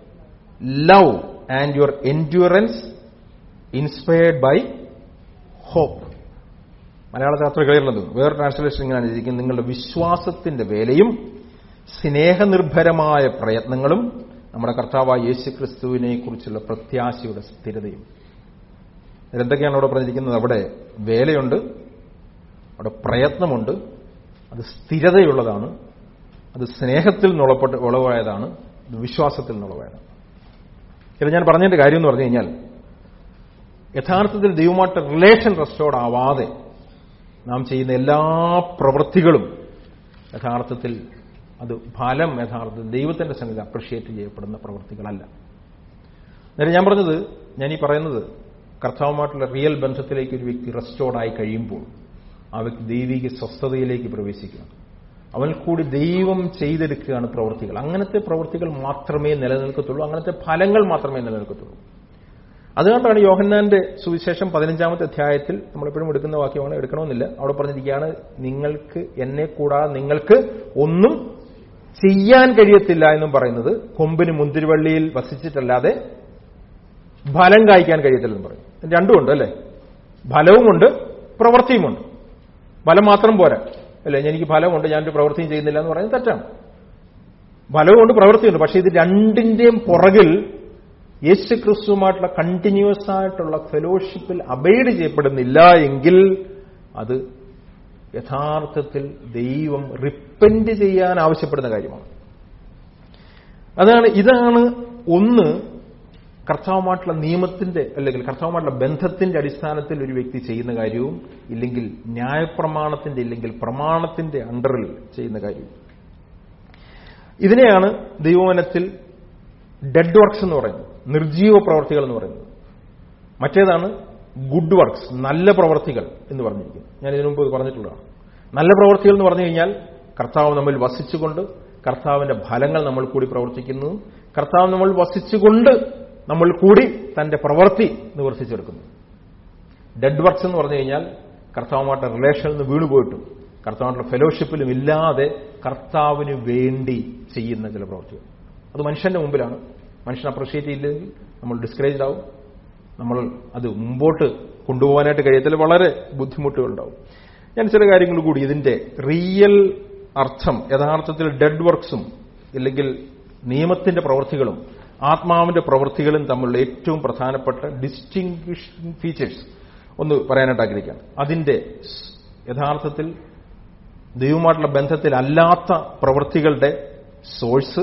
Speaker 2: love and your endurance inspired by hope. മലയാളത്തിൽ അത്ര ക്ലിയറുള്ളത്. വേറെ ട്രാൻസ്ലേഷൻ ഇങ്ങനെയാണ് ഇരിക്കുന്നത്, നിങ്ങളുടെ വിശ്വാസത്തിന്റെ വേലയും സ്നേഹനിർഭരമായ പ്രയത്നങ്ങളും നമ്മുടെ കർത്താവായ യേശുക്രിസ്തുവിനെ കുറിച്ചുള്ള പ്രത്യാശയുടെ സ്ഥിരതയും. എന്തൊക്കെയാണ് അവിടെ പറഞ്ഞിരിക്കുന്നത്? അവിടെ വേലയുണ്ട്, അവിടെ പ്രയത്നമുണ്ട്, അത് സ്ഥിരതയുള്ളതാണ്, അത് സ്നേഹത്തിൽ നിന്നുളപ്പെട്ട് ഉളവായതാണ്, അത് വിശ്വാസത്തിൽ നിന്നുളവായതാണ്. ഇത് ഞാൻ പറഞ്ഞതിന്റെ കാര്യം എന്ന് പറഞ്ഞു കഴിഞ്ഞാൽ, യഥാർത്ഥത്തിൽ ദൈവമായിട്ട് റിലേഷൻ റെസ്റ്റോർഡ് ആവാതെ നാം ചെയ്യുന്ന എല്ലാ പ്രവൃത്തികളും യഥാർത്ഥത്തിൽ അത് ഫലം യഥാർത്ഥത്തിൽ ദൈവത്തിന്റെ സംഗതി അപ്രിഷിയേറ്റ് ചെയ്യപ്പെടുന്ന പ്രവൃത്തികളല്ല. നേരെ ഞാൻ പറഞ്ഞത്, ഞാൻ ഈ പറയുന്നത് കർത്താവുമായിട്ടുള്ള റിയൽ ബന്ധത്തിലേക്ക് ഒരു വ്യക്തി റെസ്റ്റോർഡായി കഴിയുമ്പോൾ ആ വ്യക്തി ദൈവിക സ്വസ്ഥതയിലേക്ക് പ്രവേശിക്കുകയാണ്. അവൻ കൂടി ദൈവം ചെയ്തെടുക്കുകയാണ് പ്രവൃത്തികൾ. അങ്ങനത്തെ പ്രവൃത്തികൾ മാത്രമേ നിലനിൽക്കത്തുള്ളൂ, അങ്ങനത്തെ ഫലങ്ങൾ മാത്രമേ നിലനിൽക്കത്തുള്ളൂ. അതുകൊണ്ടാണ് യോഹന്നാന്റെ സുവിശേഷം പതിനഞ്ചാമത്തെ അധ്യായത്തിൽ, നമ്മളെപ്പോഴും എടുക്കുന്ന വാക്യമാണ്, എടുക്കണമെന്നില്ല, അവിടെ പറഞ്ഞിരിക്കുകയാണ്, നിങ്ങൾക്ക് എന്നെ കൂടാതെ നിങ്ങൾക്ക് ഒന്നും ചെയ്യാൻ കഴിയത്തില്ല എന്നും പറയുന്നത് കൊമ്പിന് മുന്തിരിവള്ളിയിൽ വസിച്ചിട്ടല്ലാതെ ഫലം കായ്ക്കാൻ കഴിയത്തില്ലെന്ന് പറയും. രണ്ടുമുണ്ട് അല്ലേ? ഫലവുമുണ്ട് പ്രവൃത്തിയുമുണ്ട്. ഫലം മാത്രം പോരാ അല്ലേ? എനിക്ക് ഫലമുണ്ട്, ഞാനൊരു പ്രവൃത്തിയും ചെയ്യുന്നില്ല എന്ന് പറയുന്നത് തെറ്റാണ്. ഫലവുമുണ്ട് പ്രവൃത്തിയുണ്ട്. പക്ഷേ ഇത് രണ്ടിന്റെയും പുറകിൽ യേശു ക്രിസ്തുവുമായിട്ടുള്ള കണ്ടിന്യൂസ് ആയിട്ടുള്ള ഫെലോഷിപ്പിൽ അബൈഡ് ചെയ്യപ്പെടുന്നില്ല എങ്കിൽ അത് യഥാർത്ഥത്തിൽ ദൈവം റിപ്പന്റ് ചെയ്യാൻ ആവശ്യപ്പെടുന്ന കാര്യമാണ്. അതാണ് ഇതാണ് ഒന്ന് കർത്താവുമായിട്ടുള്ള നിയമത്തിന്റെ അല്ലെങ്കിൽ കർത്താവുമായിട്ടുള്ള ബന്ധത്തിന്റെ അടിസ്ഥാനത്തിൽ ഒരു വ്യക്തി ചെയ്യുന്ന കാര്യവും, ഇല്ലെങ്കിൽ ന്യായപ്രമാണത്തിന്റെ ഇല്ലെങ്കിൽ പ്രമാണത്തിന്റെ അണ്ടറിൽ ചെയ്യുന്ന കാര്യവും. ഇതിനെയാണ് ദൈവവചനത്തിൽ ഡെഡ് വർക്ക്സ് എന്ന് പറയുന്നത്, നിർജീവ പ്രവർത്തികൾ എന്ന് പറയുന്നത്. മറ്റേതാണ് ഗുഡ് വർക്ക്സ്, നല്ല പ്രവർത്തികൾ എന്ന് പറഞ്ഞിരിക്കുന്നത്. ഞാൻ ഇതിനു മുമ്പ് പറഞ്ഞിട്ടുള്ളതാണ്. നല്ല പ്രവർത്തികൾ എന്ന് പറഞ്ഞു കഴിഞ്ഞാൽ കർത്താവ് നമ്മിൽ വസിച്ചുകൊണ്ട് കർത്താവിന്റെ ഫലങ്ങൾ നമ്മൾ കൂടി പ്രവർത്തിക്കുന്നു, കർത്താവ് നമ്മൾ വസിച്ചുകൊണ്ട് നമ്മൾ കൂടി തന്റെ പ്രവൃത്തി നിവർത്തിച്ചെടുക്കുന്നു. ഡെഡ് വർക്ക്സ് എന്ന് പറഞ്ഞു കഴിഞ്ഞാൽ കർത്താവുമായിട്ട് റിലേഷനിൽ നിന്ന് വീണുപോയിട്ടും കർത്താവുമായിട്ടുള്ള ഫെലോഷിപ്പിലും ഇല്ലാതെ കർത്താവിന് വേണ്ടി ചെയ്യുന്ന ചില പ്രവൃത്തികൾ. അത് മനുഷ്യന്റെ മുമ്പിലാണ്. മനുഷ്യൻ അപ്രിഷിയേറ്റ് ചെയ്യില്ലെങ്കിൽ നമ്മൾ ഡിസ്കറേജ്ഡ് ആവും, നമ്മൾ അത് മുമ്പോട്ട് കൊണ്ടുപോകാനായിട്ട് കഴിയത്തില്ല, വളരെ ബുദ്ധിമുട്ടുകളുണ്ടാവും. ഞാൻ ചില കാര്യങ്ങൾ കൂടി ഇതിന്റെ റിയൽ അർത്ഥം, യഥാർത്ഥത്തിൽ ഡെഡ് വർക്ക്സും ഇല്ലെങ്കിൽ നിയമത്തിന്റെ പ്രവൃത്തികളും ആത്മാവിന്റെ പ്രവൃത്തികളും തമ്മിലുള്ള ഏറ്റവും പ്രധാനപ്പെട്ട ഡിസ്റ്റിങ്വിഷിംഗ് ഫീച്ചേഴ്സ് ഒന്ന് പറയാനായിട്ട് ആഗ്രഹിക്കുകയാണ്. അതിന്റെ യഥാർത്ഥത്തിൽ ദൈവമായിട്ടുള്ള ബന്ധത്തിലല്ലാത്ത പ്രവൃത്തികളുടെ സോഴ്സ്,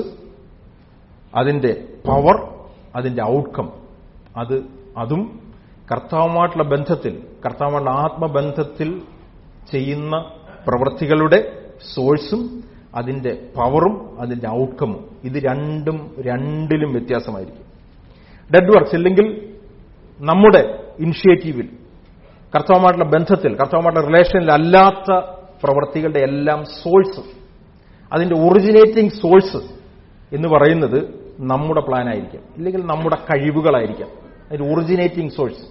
Speaker 2: അതിന്റെ പവർ, അതിന്റെ ഔട്ട്കം, അത് അതും കർത്താവുമായിട്ടുള്ള ബന്ധത്തിൽ കർത്താവുമായിട്ടുള്ള ആത്മബന്ധത്തിൽ ചെയ്യുന്ന പ്രവൃത്തികളുടെ സോഴ്സും അതിന്റെ പവറും അതിന്റെ ഔട്ട്കമും ഇത് രണ്ടും രണ്ടിലും വ്യത്യാസമായിരിക്കും. ഡെഡ് വർക്ക്സ് ഇല്ലെങ്കിൽ നമ്മുടെ ഇനിഷ്യേറ്റീവിൽ കർത്താവുമായിട്ടുള്ള ബന്ധത്തിൽ കർത്താവുമായിട്ടുള്ള റിലേഷനിൽ അല്ലാത്ത പ്രവൃത്തികളുടെ എല്ലാം സോഴ്സ്, അതിന്റെ ഒറിജിനേറ്റിംഗ് സോഴ്സ് എന്ന് പറയുന്നത് നമ്മുടെ പ്ലാൻ ആയിരിക്കാം, ഇല്ലെങ്കിൽ നമ്മുടെ കഴിവുകളായിരിക്കാം. അതിന്റെ ഒറിജിനേറ്റിംഗ് സോഴ്സ്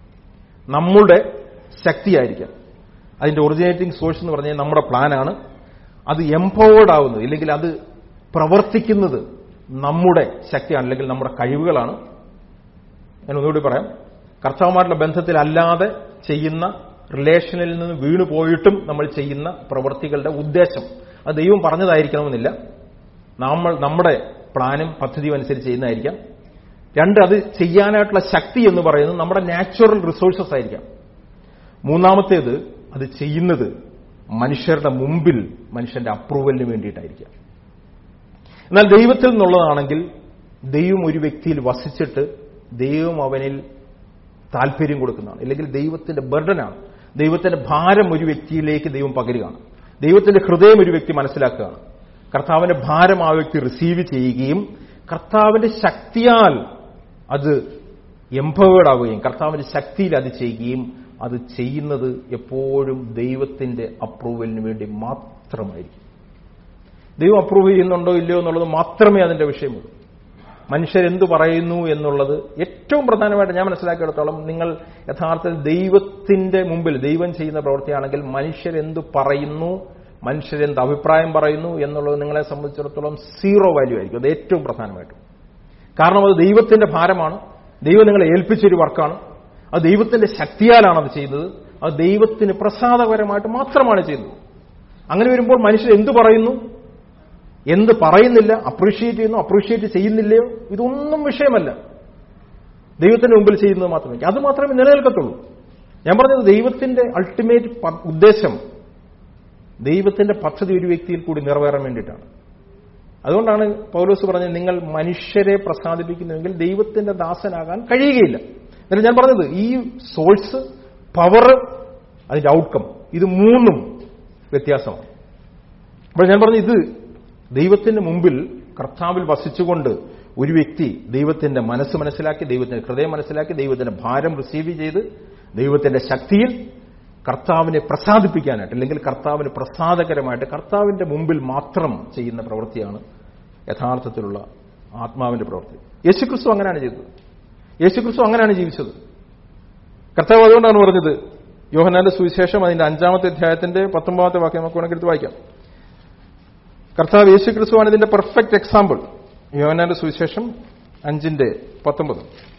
Speaker 2: നമ്മുടെ ശക്തിയായിരിക്കാം. അതിന്റെ ഒറിജിനേറ്റിംഗ് സോഴ്സ് എന്ന് പറഞ്ഞാൽ നമ്മുടെ പ്ലാനാണ്. അത് എംപവേർഡ് ആവുന്നത് ഇല്ലെങ്കിൽ അത് പ്രവർത്തിക്കുന്നത് നമ്മുടെ ശക്തിയാണ്, അല്ലെങ്കിൽ നമ്മുടെ കഴിവുകളാണ്. ഞാൻ ഒന്നുകൂടി പറയാം, കർത്താവുമായിട്ടുള്ള ബന്ധത്തിലല്ലാതെ ചെയ്യുന്ന റിലേഷനിൽ നിന്ന് വീണു പോയിട്ടും നമ്മൾ ചെയ്യുന്ന പ്രവൃത്തികളുടെ ഉദ്ദേശം അത് ദൈവം പറഞ്ഞതായിരിക്കണമെന്നില്ല, നമ്മൾ നമ്മുടെ പ്ലാനും പദ്ധതിയും അനുസരിച്ച് ചെയ്യുന്നതായിരിക്കാം. രണ്ട്, അത് ചെയ്യാനായിട്ടുള്ള ശക്തി എന്ന് പറയുന്നത് നമ്മുടെ നാച്ചുറൽ റിസോഴ്സസ് ആയിരിക്കാം. മൂന്നാമത്തേത്, അത് ചെയ്യുന്നത് മനുഷ്യരുടെ മുമ്പിൽ മനുഷ്യന്റെ അപ്രൂവലിന് വേണ്ടിയിട്ടായിരിക്കാം. എന്നാൽ ദൈവത്തിൽ നിന്നുള്ളതാണെങ്കിൽ ദൈവം ഒരു വ്യക്തിയിൽ വസിച്ചിട്ട് ദൈവം അവനിൽ താല്പര്യം കൊടുക്കുന്നതാണ്, അല്ലെങ്കിൽ ദൈവത്തിന്റെ ബർഡനാണ്, ദൈവത്തിന്റെ ഭാരം ഒരു വ്യക്തിയിലേക്ക് ദൈവം പകരുകയാണ്, ദൈവത്തിന്റെ ഹൃദയം ഒരു വ്യക്തി മനസ്സിലാക്കുകയാണ്. കർത്താവിന്റെ ഭാരം ആ വ്യക്തി റിസീവ് ചെയ്യുകയും കർത്താവിന്റെ ശക്തിയാൽ അത് എംപവേർഡ് ആവുകയും കർത്താവിന്റെ ശക്തിയിൽ അത് ചെയ്യുകയും അത് ചെയ്യുന്നത് എപ്പോഴും ദൈവത്തിന്റെ അപ്രൂവലിന് വേണ്ടി മാത്രമായിരിക്കും. ദൈവം അപ്രൂവ് ചെയ്യുന്നുണ്ടോ ഇല്ലയോ എന്നുള്ളത് മാത്രമേ അതിന്റെ വിഷയമുള്ളൂ. മനുഷ്യരെന്തു പറയുന്നു എന്നുള്ളത് ഏറ്റവും പ്രധാനമായിട്ട് ഞാൻ മനസ്സിലാക്കിയെടുത്തോളം, നിങ്ങൾ യഥാർത്ഥത്തിൽ ദൈവത്തിന്റെ മുമ്പിൽ ദൈവം ചെയ്യുന്ന പ്രവൃത്തിയാണെങ്കിൽ മനുഷ്യരെന്തു പറയുന്നു, മനുഷ്യരെന്ത് അഭിപ്രായം പറയുന്നു എന്നുള്ളത് നിങ്ങളെ സംബന്ധിച്ചിടത്തോളം സീറോ വാല്യൂ ആയിരിക്കും. അത് ഏറ്റവും പ്രധാനമായിട്ടും. കാരണം അത് ദൈവത്തിന്റെ ഭാരമാണ്, ദൈവം നിങ്ങളെ ഏൽപ്പിച്ചൊരു വർക്കാണ്, അത് ദൈവത്തിന്റെ ശക്തിയാലാണ് അത് ചെയ്യുന്നത്, അത് ദൈവത്തിന് പ്രസാദകരമായിട്ട് മാത്രമാണ് ചെയ്യുന്നത്. അങ്ങനെ വരുമ്പോൾ മനുഷ്യർ എന്തു പറയുന്നു, എന്ത് പറയുന്നില്ല, അപ്രീഷിയേറ്റ് ചെയ്യുന്നു, അപ്രീഷിയേറ്റ് ചെയ്യുന്നില്ലയോ, ഇതൊന്നും വിഷയമല്ല. ദൈവത്തിന്റെ മുമ്പിൽ ചെയ്യുന്നത് മാത്രമേ അത് മാത്രമേ നിലനിൽക്കത്തുള്ളൂ. ഞാൻ പറഞ്ഞത് ദൈവത്തിന്റെ അൾട്ടിമേറ്റ് ഉദ്ദേശം, ദൈവത്തിന്റെ പദ്ധതി ഒരു വ്യക്തിയിൽ കൂടി നിറവേറാൻ വേണ്ടിയിട്ടാണ്. അതുകൊണ്ടാണ് പൗലോസ് പറഞ്ഞത്, നിങ്ങൾ മനുഷ്യരെ പ്രസാദിപ്പിക്കുന്നുവെങ്കിൽ ദൈവത്തിന്റെ ദാസനാകാൻ കഴിയുകയില്ല. എന്നിട്ട് ഞാൻ പറഞ്ഞത് ഈ സോഴ്സ്, പവർ, അതിന്റെ ഔട്ട്കം, ഇത് മൂന്നും വ്യത്യാസമാണ്. അപ്പോൾ ഞാൻ പറഞ്ഞു ഇത് ദൈവത്തിന്റെ മുമ്പിൽ കർത്താവിൽ വസിച്ചുകൊണ്ട് ഒരു വ്യക്തി ദൈവത്തിന്റെ മനസ്സ് മനസ്സിലാക്കി, ദൈവത്തിന്റെ ഹൃദയം മനസ്സിലാക്കി, ദൈവത്തിന്റെ ഭാരം റിസീവ് ചെയ്ത് ദൈവത്തിന്റെ ശക്തിയിൽ കർത്താവിനെ പ്രസാദിപ്പിക്കാനായിട്ട്, അല്ലെങ്കിൽ കർത്താവിന് പ്രസാദകരമായിട്ട് കർത്താവിന്റെ മുമ്പിൽ മാത്രം ചെയ്യുന്ന പ്രവൃത്തിയാണ് യഥാർത്ഥത്തിലുള്ള ആത്മാവിന്റെ പ്രവൃത്തി. യേശുക്രിസ്തു അങ്ങനെയാണ് ചെയ്തത്. യേശുക്രിസ്തു അങ്ങനെയാണ് ജീവിച്ചത്. കർത്താവ് അതുകൊണ്ടാണ് പറഞ്ഞത്, യോഹന്നാന്റെ സുവിശേഷം അതിന്റെ അഞ്ചാമത്തെ അധ്യായത്തിന്റെ പത്തൊമ്പതാമത്തെ വാക്യം നമുക്ക് വേണമെങ്കിൽ എടുത്ത് വായിക്കാം. കർത്താവ് യേശുക്രിസ്തുവാണ് ഇതിന്റെ പെർഫെക്റ്റ് എക്സാമ്പിൾ. യോഹന്നാന്റെ സുവിശേഷം അഞ്ചിന്റെ പത്തൊമ്പത്.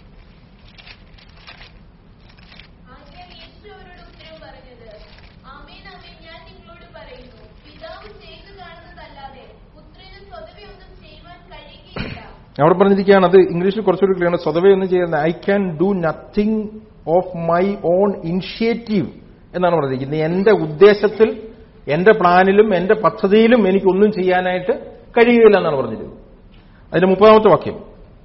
Speaker 2: അവിടെ പറഞ്ഞിരിക്കുകയാണ്, അത് ഇംഗ്ലീഷിൽ കുറച്ചുകൂടി ക്ലിയർ ആണ്. സ്വതവേ ഒന്നും ചെയ്യുന്നത് I can do nothing of my own initiative എന്നാണ് പറഞ്ഞിരിക്കുന്നത്. എന്റെ ഉദ്ദേശത്തിൽ, എന്റെ പ്ലാനിലും എന്റെ പദ്ധതിയിലും എനിക്കൊന്നും ചെയ്യാനായിട്ട് കഴിയുകയില്ല എന്നാണ് പറഞ്ഞിരിക്കുന്നത്. അതിന്റെ മുപ്പതാമത്തെ വാക്യം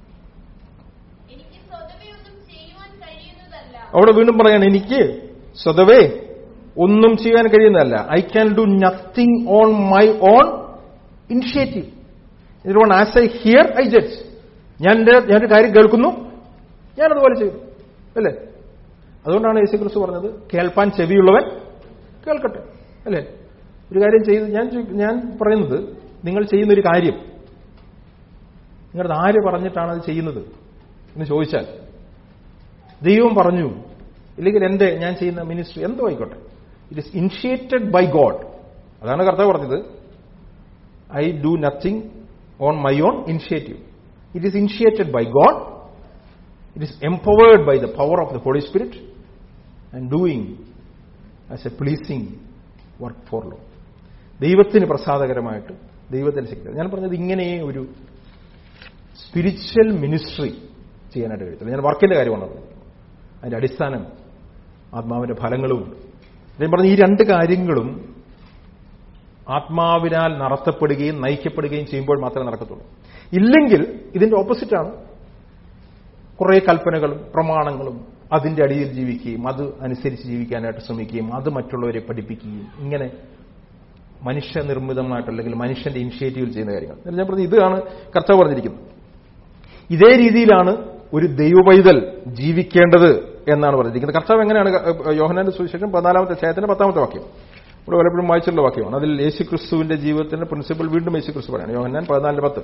Speaker 2: അവിടെ വീണ്ടും പറയാണ്, എനിക്ക് സ്വതവേ ഒന്നും ചെയ്യാൻ കഴിയുന്നതല്ല. I can do nothing on my own initiative. ഇതിലൂടെ as I hear I judge. ഞാൻ ഞാനൊരു കാര്യം കേൾക്കുന്നു, ഞാനതുപോലെ ചെയ്തു, അല്ലേ? അതുകൊണ്ടാണ് യേശുക്രിസ്തു പറഞ്ഞത്, കേൾപ്പാൻ ചെവിയുള്ളവൻ കേൾക്കട്ടെ, അല്ലേ? ഒരു കാര്യം ചെയ്ത് ഞാൻ ഞാൻ പറയുന്നത്, നിങ്ങൾ ചെയ്യുന്നൊരു കാര്യം നിങ്ങളുടെ ആര് പറഞ്ഞിട്ടാണ് അത് ചെയ്യുന്നത് എന്ന് ചോദിച്ചാൽ, ദൈവം പറഞ്ഞു, ഇല്ലെങ്കിൽ എന്റെ ഞാൻ ചെയ്യുന്ന മിനിസ്ട്രി എന്തോ ആയിക്കോട്ടെ, it is initiated by God. അതാണ് കർത്താവ് പറഞ്ഞത്, I do nothing on my own initiative. It is initiated by God. It is empowered by the power of the Holy Spirit and doing as a pleasing work for Lord. ദൈവത്തിന് പ്രസാദകരമായിട്ട്, ദൈവത്തിന് ശക്തി. ഞാൻ പറഞ്ഞത് ഇങ്ങനെ ഒരു സ്പിരിച്വൽ മിനിസ്ട്രി ചെയ്യാനായിട്ട് കഴിയത്തില്ല. ഞാൻ വർക്കിന്റെ കാര്യമാണ് പറഞ്ഞത്. അതിന്റെ അടിസ്ഥാനം ആത്മാവിന്റെ ഫലങ്ങളുമുണ്ട്. ഞാൻ പറഞ്ഞ ഈ രണ്ട് കാര്യങ്ങളും ആത്മാവിനാൽ നടത്തപ്പെടുകയും നയിക്കപ്പെടുകയും ചെയ്യുമ്പോൾ മാത്രമേ നടക്കത്തുള്ളൂ. ഇല്ലെങ്കിൽ ഇതിന്റെ ഓപ്പോസിറ്റാണ്. കുറെ കൽപ്പനകളും പ്രമാണങ്ങളും അതിന്റെ അടിയിൽ ജീവിക്കുകയും അത് അനുസരിച്ച് ജീവിക്കാനായിട്ട് ശ്രമിക്കുകയും അത് മറ്റുള്ളവരെ പഠിപ്പിക്കുകയും, ഇങ്ങനെ മനുഷ്യനിർമ്മിതമായിട്ട്, അല്ലെങ്കിൽ മനുഷ്യന്റെ ഇനിഷ്യേറ്റീവിൽ ചെയ്യുന്ന കാര്യങ്ങൾ. ഞാൻ പറഞ്ഞത് ഇതാണ് കർത്താവ് പറഞ്ഞിരിക്കുന്നത്. ഇതേ രീതിയിലാണ് ഒരു ദൈവപൈതൽ ജീവിക്കേണ്ടത് എന്നാണ് പറഞ്ഞിരിക്കുന്നത്. കർത്താവ് എങ്ങനെയാണ്? യോഹന്നാന്റെ സുവിശേഷം പതിനാലാമത്തെ അധ്യായത്തിന്റെ പത്താമത്തെ വാക്യം ഇവിടെ പലപ്പോഴും വായിച്ചുള്ള വാക്യമാണ്. അതിൽ യേശുക്രിസ്തുവിന്റെ ജീവിതത്തിന്റെ പ്രിൻസിപ്പിൾ വീണ്ടും യേശുക്രിസ്തു പറയാണ്. യോഹന്നാൻ പതിനാലിന്റെ പത്ത്.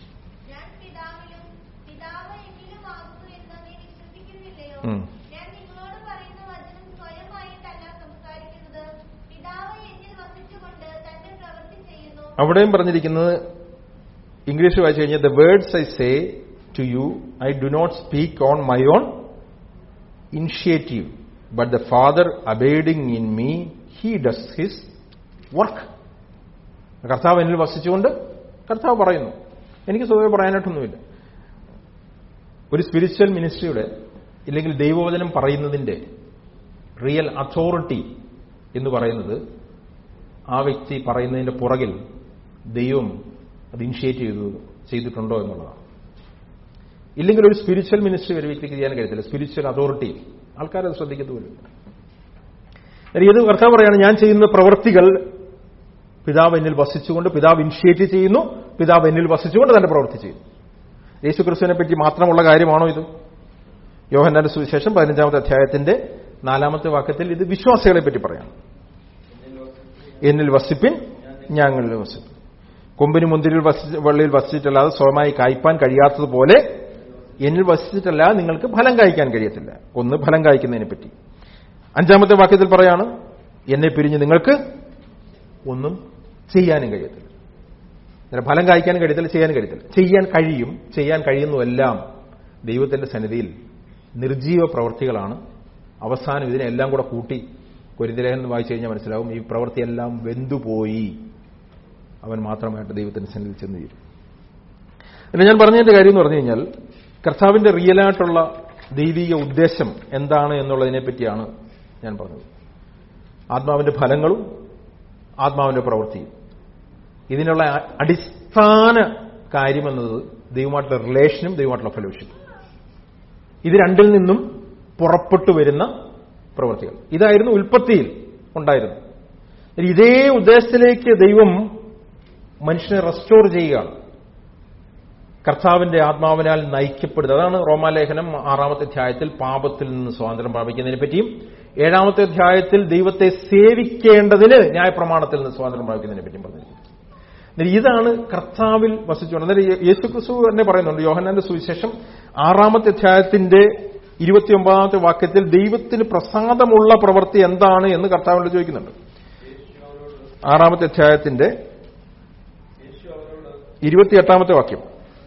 Speaker 2: അവിടെയും പറഞ്ഞിരിക്കുന്നത് ഇംഗ്ലീഷ് വായിച്ചു കഴിഞ്ഞാൽ, the words I say to you I do not speak on my own initiative but the father abiding in me he does his work. കർത്താവ് എന്നിൽ വസിച്ചുകൊണ്ട് കർത്താവ് പറയുന്നു. എനിക്ക് സ്വതവേ പറയാനായിട്ടൊന്നുമില്ല. ഒരു സ്പിരിച്വൽ മിനിസ്ട്രിയുടെ, ഇല്ലെങ്കിൽ ദൈവവചനം പറയുന്നതിന്റെ റിയൽ അതോറിറ്റി എന്ന് പറയുന്നത് ആ വ്യക്തി പറയുന്നതിന്റെ പുറകിൽ ദൈവം അത് ഇനിഷ്യേറ്റ് ചെയ്തു ചെയ്തിട്ടുണ്ടോ എന്നുള്ളതാണ്. ഇല്ലെങ്കിൽ ഒരു സ്പിരിച്വൽ മിനിസ്ട്രി ഒരു വ്യക്തിക്ക് ചെയ്യാൻ കഴിയത്തില്ല. സ്പിരിച്വൽ അതോറിറ്റി ആൾക്കാരത് ശ്രദ്ധിക്കത്തുമില്ല. ഇത് കർത്താവ് പറയാണ്, ഞാൻ ചെയ്യുന്ന പ്രവൃത്തികൾ പിതാവ് എന്നിൽ വസിച്ചുകൊണ്ട്, പിതാവ് ഇനിഷ്യേറ്റ് ചെയ്യുന്നു, പിതാവ് എന്നിൽ വസിച്ചുകൊണ്ട് തന്റെ പ്രവൃത്തി ചെയ്യുന്നു. യേശുക്രിസ്തുവിനെ പറ്റി മാത്രമുള്ള കാര്യമാണോ ഇത്? യോഹന്നാന്റെ സുവിശേഷം പതിനഞ്ചാമത്തെ അധ്യായത്തിന്റെ നാലാമത്തെ വാക്യത്തിൽ ഇത് വിശ്വാസികളെ പറ്റി പറയാണ്. എന്നിൽ വസിപ്പിൻ, ഞങ്ങളിൽ വസിപ്പിൻ. കൊമ്പിന് മുന്തിരിൽ വള്ളിയിൽ വസിച്ചിട്ടല്ലാതെ സ്വയമായി കായ്പാൻ കഴിയാത്തതുപോലെ എന്നിൽ വസിച്ചിട്ടല്ലാതെ നിങ്ങൾക്ക് ഫലം കായ്ക്കാൻ കഴിയത്തില്ല. ഒന്ന്, ഫലം കായ്ക്കുന്നതിനെ പറ്റി. അഞ്ചാമത്തെ വാക്യത്തിൽ പറയാണ്, എന്നെ പിരിഞ്ഞ് നിങ്ങൾക്ക് ഒന്നും ചെയ്യാനും കഴിയത്തില്ല. ഫലം കായ്ക്കാനും കഴിയത്തില്ല, ചെയ്യാനും കഴിയത്തില്ല. ചെയ്യാൻ കഴിയും, ചെയ്യാൻ കഴിയുന്നതെല്ലാം ദൈവത്തിന്റെ സന്നിധിയിൽ നിർജീവ പ്രവൃത്തികളാണ്. അവസാനം ഇതിനെല്ലാം കൂടെ കൂട്ടി കൊരിന്ത്യലേഖനം വായിച്ചു കഴിഞ്ഞാൽ മനസ്സിലാവും, ഈ പ്രവൃത്തിയെല്ലാം വെന്തുപോയി അവൻ മാത്രമായിട്ട് ദൈവത്തിന്റെ സന്നിധിയിൽ ചെന്ന് ചേരും. പിന്നെ ഞാൻ പറഞ്ഞതിന്റെ കാര്യം എന്ന് പറഞ്ഞു കഴിഞ്ഞാൽ, കർത്താവിന്റെ റിയലായിട്ടുള്ള ദൈവിക ഉദ്ദേശം എന്താണ് എന്നുള്ളതിനെ പറ്റിയാണ് ഞാൻ പറഞ്ഞത്. ആത്മാവിന്റെ ഫലങ്ങളും ആത്മാവിന്റെ പ്രവൃത്തിയും. ഇതിനുള്ള അടിസ്ഥാന കാര്യമെന്നത് ദൈവമായിട്ടുള്ള റിലേഷനും ദൈവമായിട്ടുള്ള ഫെലോഷിപ്പും. ഇത് രണ്ടിൽ നിന്നും പുറപ്പെട്ടു വരുന്ന പ്രവൃത്തികൾ. ഇതായിരുന്നു ഉൽപ്പത്തിയിൽ ഉണ്ടായിരുന്നത്. ഇതേ ഉദ്ദേശത്തിലേക്ക് ദൈവം മനുഷ്യനെ റെസ്റ്റോർ ചെയ്യുകയാണ്. കർത്താവിന്റെ ആത്മാവിനാൽ നയിക്കപ്പെടുന്നത്. അതാണ് റോമാലേഖനം ആറാമത്തെ അധ്യായത്തിൽ പാപത്തിൽ നിന്ന് സ്വാതന്ത്ര്യം പ്രാപിക്കുന്നതിനെ പറ്റിയും ഏഴാമത്തെ അധ്യായത്തിൽ ദൈവത്തെ സേവിക്കേണ്ടതിന് ന്യായപ്രമാണത്തിൽ നിന്ന് സ്വാതന്ത്ര്യം പ്രാപിക്കുന്നതിനെ പറ്റിയും പറഞ്ഞിരിക്കുന്നത്. ഇതാണ് കർത്താവിൽ വസിച്ചുകൊണ്ട്. അന്നേരം യേശുക്രിസ്തു തന്നെ പറയുന്നുണ്ട് യോഹന്നാന്റെ സുവിശേഷം ആറാമത്തെ അധ്യായത്തിന്റെ ഇരുപത്തിയൊമ്പതാമത്തെ വാക്യത്തിൽ ദൈവത്തിന് പ്രസാദമുള്ള പ്രവൃത്തി എന്താണ് എന്ന് കർത്താവിനോട് ചോദിക്കുന്നുണ്ട്. ആറാമത്തെ അധ്യായത്തിന്റെ ഇരുപത്തിയെട്ടാമത്തെ വാക്യം.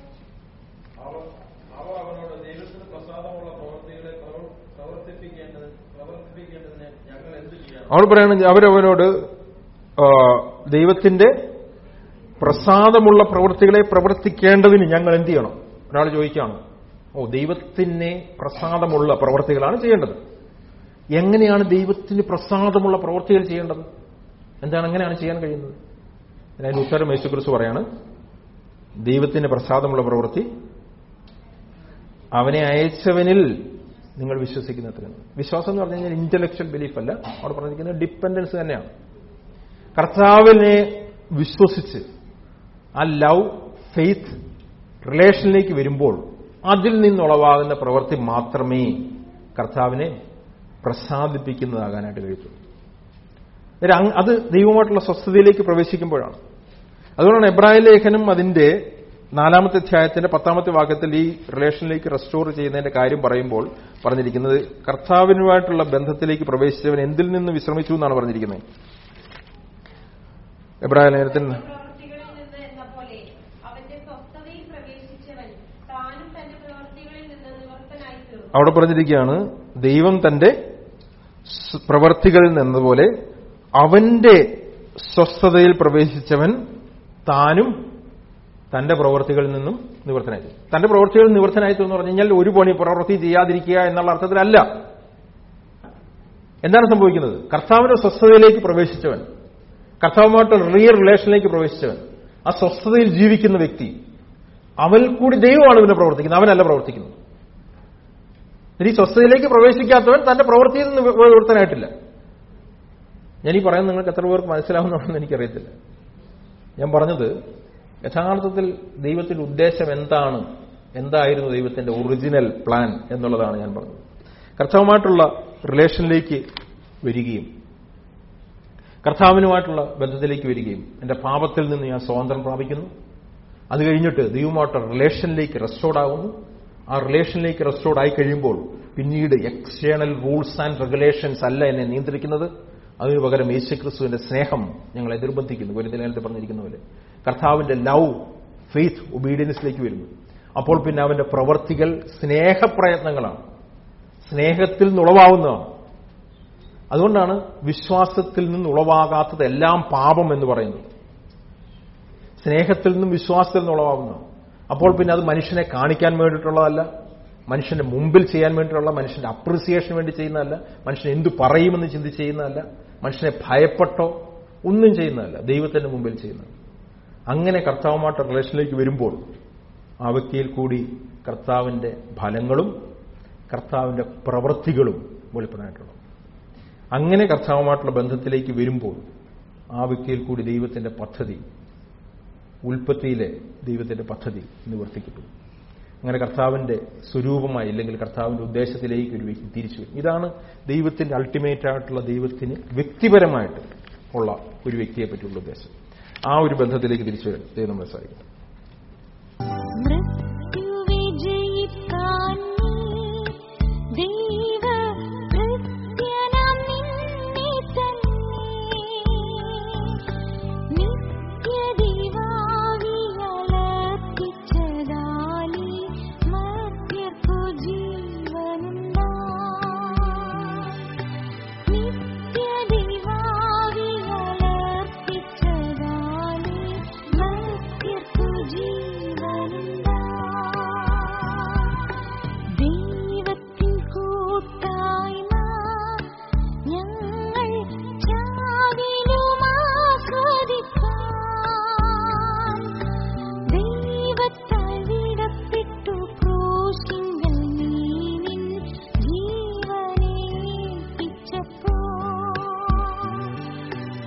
Speaker 2: അവൾ പറയുന്നത് അവരവനോട് ദൈവത്തിന്റെ പ്രസാദമുള്ള പ്രവൃത്തികളെ പ്രവർത്തിക്കേണ്ടതിന് ഞങ്ങൾ എന്ത് ചെയ്യണം? ഒരാൾ ചോദിക്കുകയാണ്, ഓ ദൈവത്തിന് പ്രസാദമുള്ള പ്രവൃത്തികളാണ് ചെയ്യേണ്ടത്. എങ്ങനെയാണ് ദൈവത്തിന് പ്രസാദമുള്ള പ്രവൃത്തികൾ ചെയ്യേണ്ടത്? എന്താണ് എങ്ങനെയാണ് ചെയ്യാൻ കഴിയുന്നത്? അതിന്റെ ഉത്തരം യേശുക്രിസ്തു പറയാണ്, ദൈവത്തിന് പ്രസാദമുള്ള പ്രവൃത്തി അവനെ അയച്ചവനിൽ നിങ്ങൾ വിശ്വസിക്കുന്നത്രയാണ്. വിശ്വാസം എന്ന് പറഞ്ഞു കഴിഞ്ഞാൽ ഇന്റലക്ച്വൽ ബിലീഫ് അല്ല, അവിടെ പറഞ്ഞിരിക്കുന്നത് ഡിപ്പെൻഡൻസ് തന്നെയാണ്. കർത്താവിനെ വിശ്വസിച്ച് ആ ലവ് ഫെയ്ത്ത് റിലേഷനിലേക്ക് വരുമ്പോൾ അതിൽ നിന്നുളവാകുന്ന പ്രവൃത്തി മാത്രമേ കർത്താവിനെ പ്രസാദിപ്പിക്കുന്നതാകാനായിട്ട് കഴിയത്തുള്ളൂ. അത് ദൈവമായിട്ടുള്ള സ്വസ്ഥതയിലേക്ക് പ്രവേശിക്കുമ്പോഴാണ്. അതുകൊണ്ടാണ് എബ്രായ ലേഖനം അതിന്റെ നാലാമത്തെ അധ്യായത്തിന്റെ പത്താമത്തെ വാക്യത്തിൽ ഈ റിലേഷനിലേക്ക് റെസ്റ്റോർ ചെയ്യുന്നതിന്റെ കാര്യം പറയുമ്പോൾ പറഞ്ഞിരിക്കുന്നത് കർത്താവിനുമായിട്ടുള്ള ബന്ധത്തിലേക്ക് പ്രവേശിച്ചവൻ എന്തിൽ നിന്ന് വിശ്രമിച്ചു എന്നാണ് പറഞ്ഞിരിക്കുന്നത്. എബ്രായ ലേഖനത്തിൽ അവിടെ പറഞ്ഞിരിക്കുകയാണ്, ദൈവം തന്റെ പ്രവർത്തികളിൽ നിന്നതുപോലെ അവന്റെ സ്വസ്ഥതയിൽ പ്രവേശിച്ചവൻ താനും തന്റെ പ്രവൃത്തികളിൽ നിന്നും നിവർത്തനായി. തന്റെ പ്രവൃത്തികളിൽ നിവർത്തനായി എന്ന് പറഞ്ഞു കഴിഞ്ഞാൽ ഒരു പണി പ്രവൃത്തി ചെയ്യാതിരിക്കുക എന്നുള്ള അർത്ഥത്തിലല്ല. എന്താണ് സംഭവിക്കുന്നത്? കർത്താവിന്റെ സ്വസ്ഥതയിലേക്ക് പ്രവേശിച്ചവൻ, കർത്താവുമായിട്ട് റിയൽ റിലേഷനിലേക്ക് പ്രവേശിച്ചവൻ, ആ സ്വസ്ഥതയിൽ ജീവിക്കുന്ന വ്യക്തി, അവൻ കൂടി ദൈവമാണ് ഇവനെ പ്രവർത്തിക്കുന്നത്, അവനല്ല പ്രവർത്തിക്കുന്നത്. ഈ സ്വസ്ഥതയിലേക്ക് പ്രവേശിക്കാത്തവൻ തന്റെ പ്രവൃത്തിയിൽ നിന്ന് നിവൃത്തനായിട്ടില്ല. ഞാനീ പറയുന്നത് നിങ്ങൾക്ക് എത്ര പേർക്ക് മനസ്സിലാവുന്നതാണെന്ന് എനിക്കറിയത്തില്ല. ഞാൻ പറഞ്ഞത് യഥാർത്ഥത്തിൽ ദൈവത്തിന്റെ ഉദ്ദേശം എന്താണ്, എന്തായിരുന്നു ദൈവത്തിന്റെ ഒറിജിനൽ പ്ലാൻ എന്നുള്ളതാണ് ഞാൻ പറഞ്ഞത്. കർത്താവുമായിട്ടുള്ള റിലേഷനിലേക്ക് വരികയും കർത്താവിനുമായിട്ടുള്ള ബന്ധത്തിലേക്ക് വരികയും എന്റെ പാപത്തിൽ നിന്ന് ഞാൻ സ്വാതന്ത്ര്യം പ്രാപിക്കുന്നു. അത് കഴിഞ്ഞിട്ട് ദൈവമായിട്ടുള്ള റിലേഷനിലേക്ക് റെസ്റ്റോർഡ് ആകുന്നു. ആ റിലേഷനിലേക്ക് റെസ്റ്റോർഡ് ആയി കഴിയുമ്പോൾ പിന്നീട് എക്സ്റ്റേണൽ റൂൾസ് ആൻഡ് റെഗുലേഷൻസ് അല്ല എന്നെ നിയന്ത്രിക്കുന്നത്. അതിനു പകരം യേശുക്രിസ്തുവിന്റെ സ്നേഹം ഞങ്ങളെ നിർബന്ധിക്കുന്നു. കൊരിന്ത്യലേഖനത്തിൽ പറഞ്ഞിരിക്കുന്ന പോലെ കർത്താവിന്റെ ലവ് ഫെയ്ത്ത് ഒബീഡിയൻസിലേക്ക് വരുന്നു. അപ്പോൾ പിന്നെ അവന്റെ പ്രവൃത്തികൾ സ്നേഹപ്രയത്നങ്ങളാണ്, സ്നേഹത്തിൽ നിന്നുളവാകുന്നതാണ്. അതുകൊണ്ടാണ് വിശ്വാസത്തിൽ നിന്നുളവാകാത്തത് എല്ലാം പാപം എന്ന് പറയുന്നത്. സ്നേഹത്തിൽ നിന്നും വിശ്വാസത്തിൽ നിന്നുളവാകുന്നതാണ്. അപ്പോൾ പിന്നെ അത് മനുഷ്യനെ കാണിക്കാൻ വേണ്ടിയിട്ടുള്ളതല്ല, മനുഷ്യന്റെ മുമ്പിൽ ചെയ്യാൻ വേണ്ടിയിട്ടുള്ള, മനുഷ്യന്റെ അപ്രിസിയേഷന് വേണ്ടി ചെയ്യുന്നതല്ല, മനുഷ്യൻ എന്തു പറയുമെന്ന് ചിന്തിച്ച് ചെയ്യുന്നതല്ല, മനുഷ്യനെ ഭയപ്പെട്ടോ ഒന്നും ചെയ്യുന്നതല്ല, ദൈവത്തിന്റെ മുമ്പിൽ ചെയ്യുന്നത്. അങ്ങനെ കർത്താവുമായിട്ട് റിലേഷനിലേക്ക് വരുമ്പോൾ ആ വ്യക്തിയിൽ കൂടി കർത്താവിന്റെ ഫലങ്ങളും കർത്താവിന്റെ പ്രവൃത്തികളും വെളിപ്പെടാനായിട്ടുള്ളത്. അങ്ങനെ കർത്താവുമായിട്ടുള്ള ബന്ധത്തിലേക്ക് വരുമ്പോൾ ആ വ്യക്തിയിൽ കൂടി ദൈവത്തിന്റെ പദ്ധതി, ഉൽപ്പത്തിയിലെ ദൈവത്തിന്റെ പദ്ധതി നിവർത്തിക്കപ്പെടും. അങ്ങനെ കർത്താവിന്റെ സ്വരൂപമായി ഇല്ലെങ്കിൽ കർത്താവിന്റെ ഉദ്ദേശത്തിലേക്ക് ഒരു വ്യക്തി തിരിച്ചു വരും. ഇതാണ് ദൈവത്തിന്റെ അൾട്ടിമേറ്റ് ആയിട്ടുള്ള, ദൈവത്തിന് വ്യക്തിപരമായിട്ട് ഉള്ള ഒരു വ്യക്തിയെ പറ്റിയുള്ള ഉദ്ദേശം. ആ ഒരു ബന്ധത്തിലേക്ക് തിരിച്ചു വരും ദൈവം നമ്മളെ സഹായിക്കും.